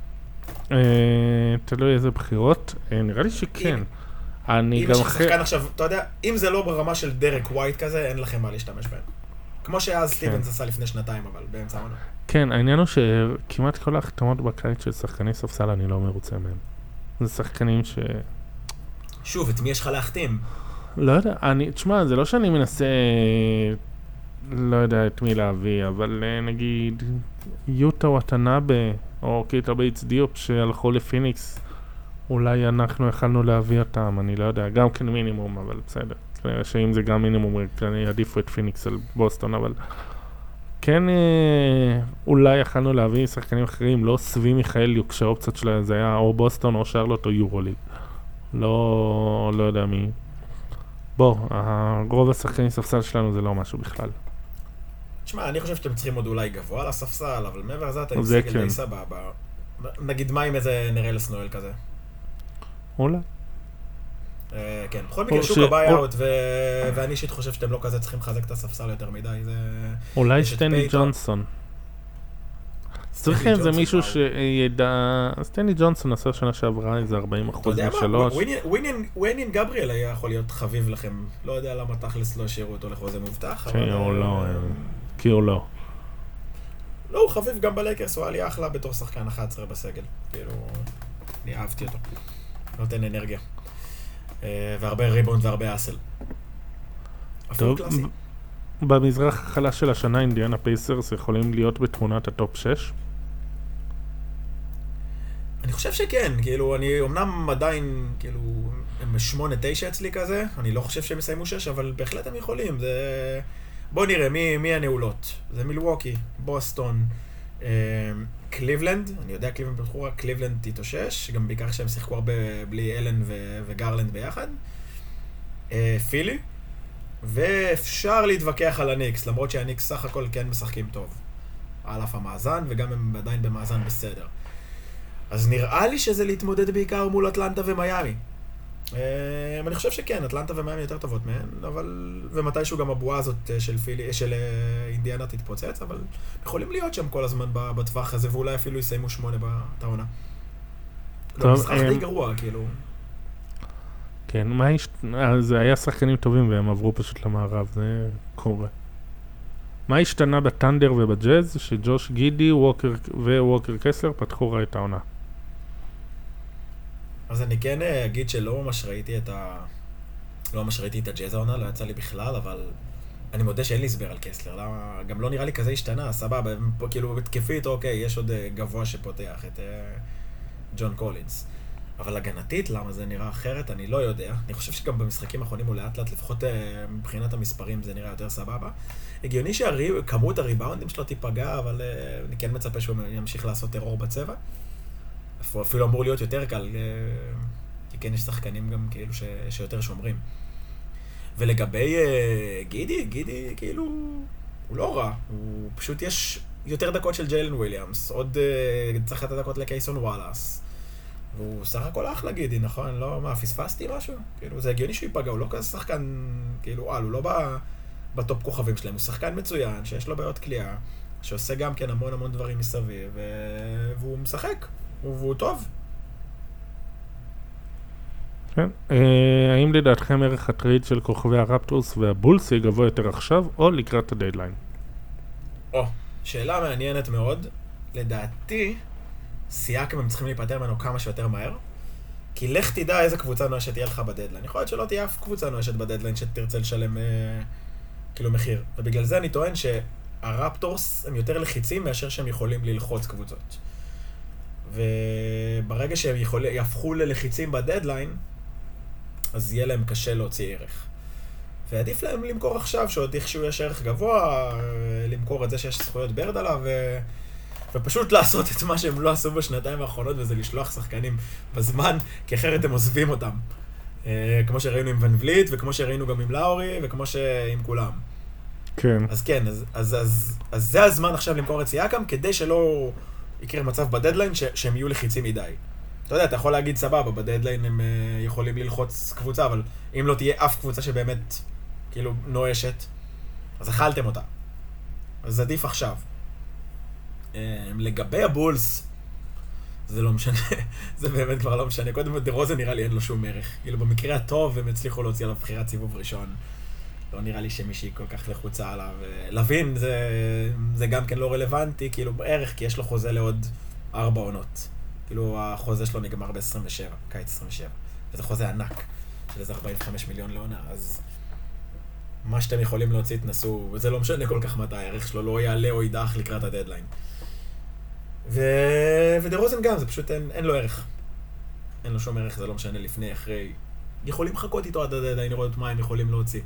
תלוי איזה בחירות. נראה לי שכן. אם יש לך שחקן עכשיו, אתה יודע, אם זה לא ברמה של דרק ווייט כזה, אין לכם מה להשתמש בהם. כמו שאז סטיבנס עשה לפני 2 אבל באמצע העונה. כן, העניין הוא שכמעט כל ההחתמות בקיץ של שחקני ספסל אני לא מרוצה מהם. זה שחקנים ש... שוב, את מי יש לך להחתים? לא יודע, תשמע, זה לא שאני מנסה, לא יודע את מי להביא, אבל נגיד יוטה וטנאבה או קיטה בייטס דיופ שהלכו לפיניקס, אולי אנחנו יכלנו להביא אותם, אני לא יודע, גם כן מינימום, אבל בסדר. כנראה שאם זה גם מינימום, אני עדיפו את פיניקס על בוסטון, אבל כן אולי יכלנו להביא שחקנים אחרים, לא סבי מיכאליוק, שהאופציות שלה זה היה או בוסטון או שרלוט או יורוליג. לא יודע מי. בוא, רוב השחקנים ספסל שלנו זה לא משהו בכלל. תשמע, אני חושב שאתם צריכים עוד אולי גבוה לספסל, אבל מעבר לזה אתם סגל די סבבה. נגיד מה עם איזה נרלס נואל כזה? אולי. כן, בכל מקרה שוק הבעיות, ואני אישית חושב שאתם לא כזה צריכים לחזק את הספסל יותר מדי. אולי סטנלי ג'ונסון. צריכים איזה מישהו שידע... סטנלי ג'ונסון עשה שנה שעברה איזה 40% משלוש. וויינין גבריאל היה יכול להיות חביב לכם. לא יודע למה תכלס לא השאירו אותו לחוזה מובטח. כי הוא לא. לא, הוא חביב גם בלייקרס, הוא היה לי אחלה בתור שחקן 11 בסגל. כאילו, אני אהבתי אותו. נותן אנרגיה. והרבה ריבאונד והרבה אסל. טוב, במזרח החלש של השנה אינדיאנה פייסרס יכולים להיות בתמונת הטופ 6? אני חושב שכן, כאילו, אני אמנם עדיין, כאילו, הם 8-9 אצלי כזה, אני לא חושב שהם יסיימו 6, אבל בהחלט הם יכולים, זה... בוא נראה, מי הנעולות? זה מילווקי, בוסטון, קליבלנד, אני יודע קליבלנד בתחורה, קליבלנד תתאושש, גם בעיקר שהם שיחקו הרבה בלי אלן וגרלנד ביחד, פילי, ואפשר להתווכח על הניקס, למרות שהניקס סך הכל כן משחקים טוב, על אף המאזן, וגם הם עדיין במאזן בסדר. אז נראה לי שזה להתמודד בעיקר מול אטלנטה ומיימי. אני חושב שכן, אטלנטה ומיימי יותר טובות מהן, אבל... ומתישהו גם הבועה הזאת של אינדיאנה תתפוצץ, אבל יכולים להיות שם כל הזמן בטווח הזה, ואולי אפילו יסיימו 8 בעונה. זה משחק די גרוע, כאילו. כן, זה היה שחקנים טובים והם עברו פשוט למערב, זה קורה. מה השתנה בטנדר ובג'אז שג'וש גידי וווקר קסלר פתחו רע את העונה? אז אני כן אגיד שלא ממש ראיתי את הג'אז העונה, לא יצא לי בכלל, אבל אני מודה שאין לי הסבר על קסלר, גם לא נראה לי כזה השתנה, סבבה, כאילו בתקפית, אוקיי, יש עוד גבוה שפותח את ג'ון קולינס. אבל הגנתית, למה זה נראה אחרת, אני לא יודע. אני חושב שגם במשחקים האחרונים הוא לאט לאט, לפחות מבחינת המספרים זה נראה יותר סבבה. הגיוני שכמות הריבאונדים שלו תיפגע, אבל אני כן מצפה שהוא ימשיך לעשות טרור בצבע. הוא אפילו אמור להיות יותר קל, כי כן יש שחקנים גם כאילו שיותר שומרים. ולגבי גידי כאילו, הוא לא רע. הוא פשוט יש יותר דקות של ג'יילן וויליאמס, עוד צריך לתת דקות לקייסון וואלאס. והוא סך הכל אחלה גידי, נכון? לא, מה, פספסתי משהו? כאילו, זה הגיוני שהוא ייפגע, הוא לא כזה שחקן, כאילו, הוא לא בטופ כוכבים שלהם, הוא שחקן מצוין, שיש לו בעיות קליעה, שעושה גם כן המון המון דברים מסביב, והוא משחק, והוא טוב. כן. האם לדעתכם ערך הטרייד של כוכבי הרפטורס והבולס יהיה גבוה יותר עכשיו, או לקראת הדדליין? שאלה מעניינת מאוד. לדעתי, סייקם הם צריכים להיפטר ממנו כמה שיותר מהר, כי לך תדע איזה קבוצה נואשת תהיה לך בדדליין. יכול להיות שלא תהיה אף קבוצה נואשת בדדליין שתרצה לשלם כאילו מחיר. ובגלל זה אני טוען שהרפטורס הם יותר לחיצים מאשר שהם יכולים ללחוץ קבוצות. וברגע שהם יהפכו ללחיצים בדדליין, אז יהיה להם קשה להוציא ערך. ועדיף להם למכור עכשיו, שעוד איכשהו יש ערך גבוה, למכור את זה שיש זכויות ברד עליו, ופשוט לעשות את מה שהם לא עשו בשנתיים האחרונות, וזה לשלוח שחקנים בזמן, כי אחרת הם עוזבים אותם. כמו שראינו עם ון וליט, וכמו שראינו גם עם לאורי, וכמו שעם כולם. כן. אז כן, אז זה הזמן עכשיו למכור את סייקם, כדי שלא יקרה מצב בדדליין שהם יהיו לחיצים מדי. אתה יודע, אתה יכול להגיד סבבה, בדדליין הם יכולים ללחוץ קבוצה, אבל אם לא תהיה אף קבוצה שבאמת כאילו נואשת, אז אכלתם אותה. אז עדיף עכשיו. לגבי הבולס, זה לא משנה, זה באמת כבר לא משנה. קודם דרוזן נראה לי אין לו שום ערך. כאילו במקרה הטוב הם הצליחו להוציא עליו בחירת סיבוב ראשון. לא נראה לי שמישהי כל כך לחוצה עליו. לוין זה גם כן לא רלוונטי, כאילו בערך, כי יש לו חוזה לעוד 4 עונות. כאילו החוזה שלו נגמר ב-27, קיץ 27. וזה חוזה ענק, של איזה 45 מיליון לעונה, אז מה שאתם יכולים להוציא תנסו, וזה לא משנה כל כך מתי, הערך שלו לא יעלה או יידח לקראת הדדליין. ודרוזן גם, זה פשוט אין לו ערך. אין לו שום ערך, זה לא משנה לפני, אחרי. יכולים לחכות איתו עד הדדליין, לראות מה הם יכולים להוציא.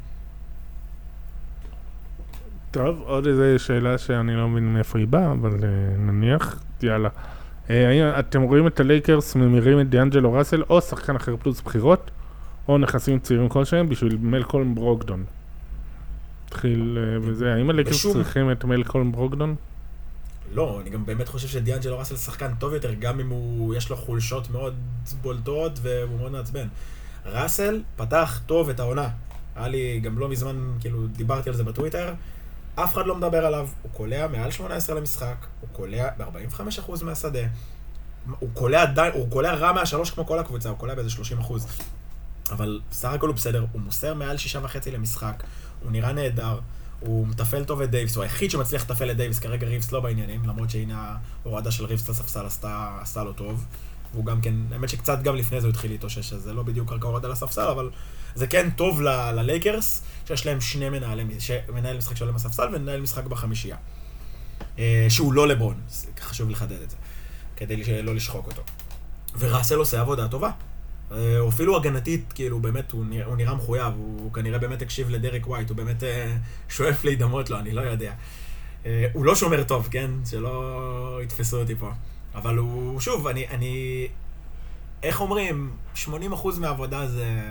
טוב, עוד איזו שאלה שאני לא מבין מאיפה היא באה, אבל נניח, יאללה. האם אתם רואים את הלייקרס ממירים את דיאנג'לו ראסל או שחקן אחר פלוס בחירות, או נכסים צעירים כלשהם בשביל מלקולם ברוקדון? התחיל וזה, האם הלייקרס צריכים את מלקולם ברוקדון? לא, אני גם באמת חושב שדיאנג'לו ראסל שחקן טוב יותר, גם אם יש לו חולשות מאוד בולטות והוא מאוד מעצבן. ראסל פתח טוב את העונה. היה לי גם לא מזמן, כאילו, דיברתי על זה בטוויטר, אף אחד לא מדבר עליו, הוא קולע מעל 18 למשחק, הוא קולע ב-45% מהשדה, הוא קולע רע מהשלוש כמו כל הקבוצה, הוא קולע באיזה 30%. אבל סך הכל הוא בסדר, הוא מוסר מעל 6.5 למשחק, הוא נראה נהדר, הוא מטפל טוב את דייבס, הוא היחיד שמצליח לטפל את דייבס, כרגע ריבס לא בעניינים, למרות שהנה ההורדה של ריבס לספסל עשתה לו טוב. והוא גם כן, האמת שקצת גם לפני זה הוא התחיל להתאושש, אז זה לא בדיוק רק הורדה לספסל, אבל זה כן טוב ללייקרס, שיש להם שני מנהל משחק שעולה מהספסל ומנהל משחק בחמישייה. שהוא לא לברון, חשוב לחדד את זה, כדי לא לשחוק אותו. וראסל עושה עבודה טובה. הוא אפילו הגנתית, כאילו באמת, הוא נראה מחויב, הוא כנראה באמת הקשיב לדרק ווייט, הוא באמת שואף להידמות לו, אני לא יודע. הוא לא שומר טוב, כן? שלא יתפסו אותי פה. אבל הוא, שוב, אני איך אומרים, 80% מהעבודה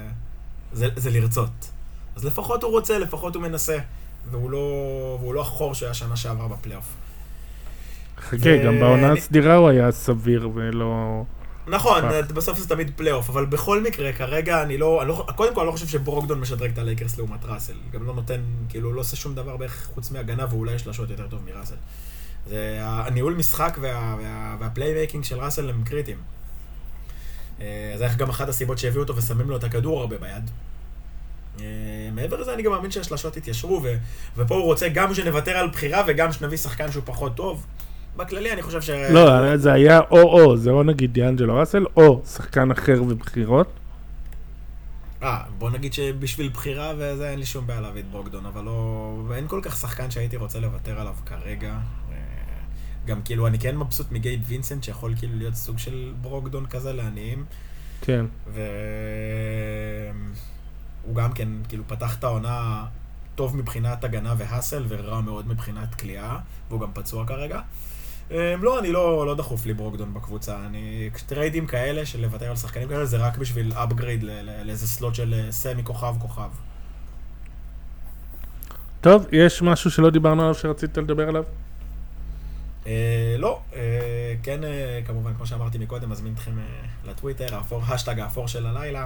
זה לרצות. אז לפחות הוא רוצה, לפחות הוא מנסה, והוא לא החור שהיה שנה שעבר בפלייאוף. חכה, גם בעונה הסדירה הוא היה סביר ולא... נכון, בסוף זה תמיד פלייאוף, אבל בכל מקרה, כרגע קודם כל אני לא חושב שברוקדון משדרג את הלייקרס לעומת ראסל. גם לא נותן, כאילו, לא עושה שום דבר בערך חוץ מהגנה, ואולי יש לשוט יותר טוב מראסל. הניהול משחק והפליימייקינג של ראסל הם קריטיים. זה היה גם אחת הסיבות שהביאו אותו ושמים לו את הכדור הרבה ביד. מעבר לזה אני גם מאמין שהשלשות התיישרו, ופה הוא רוצה גם שנוותר על בחירה וגם שנביא שחקן שהוא פחות טוב. בכללי אני חושב לא, זה היה או, זה או נגיד דיאנג'לו ראסל, או שחקן אחר ובחירות. בוא נגיד שבשביל בחירה וזה אין לי שום בעיה להביא את ברוקדון, אבל לא... ואין כל כך שחקן שהייתי רוצה לוותר עליו כרגע. גם כאילו אני כן מבסוט מגייד וינסנט שיכול כאילו להיות סוג של ברוקדון כזה לעניים. כן. והוא גם כן כאילו פתח את העונה טוב מבחינת הגנה והסל ורע מאוד מבחינת קליעה, והוא גם פצוע כרגע. לא, אני לא דחוף לי ברוקדון בקבוצה. טריידים כאלה של לוותר על שחקנים כאלה זה רק בשביל אפגרייד לאיזה סלוט של סמי כוכב. טוב, יש משהו שלא דיברנו עליו שרצית לדבר עליו? לא, כן, כמובן, כמו שאמרתי מקודם, מזמין אתכם לטוויטר, השטג האפור של הלילה.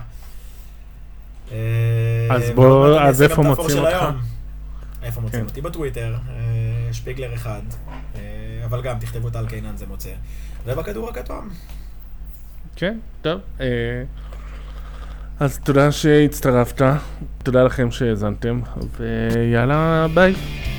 אז איפה מוצאים אותך? איפה מוצאים אותי? בטוויטר, שפיגלר 1, אבל גם תכתבו את על קיינן, זה מוצא. ובכדור הכתום. כן, טוב. אז תודה שהצטרפת, תודה לכם שהאזנתם, ויאללה, ביי.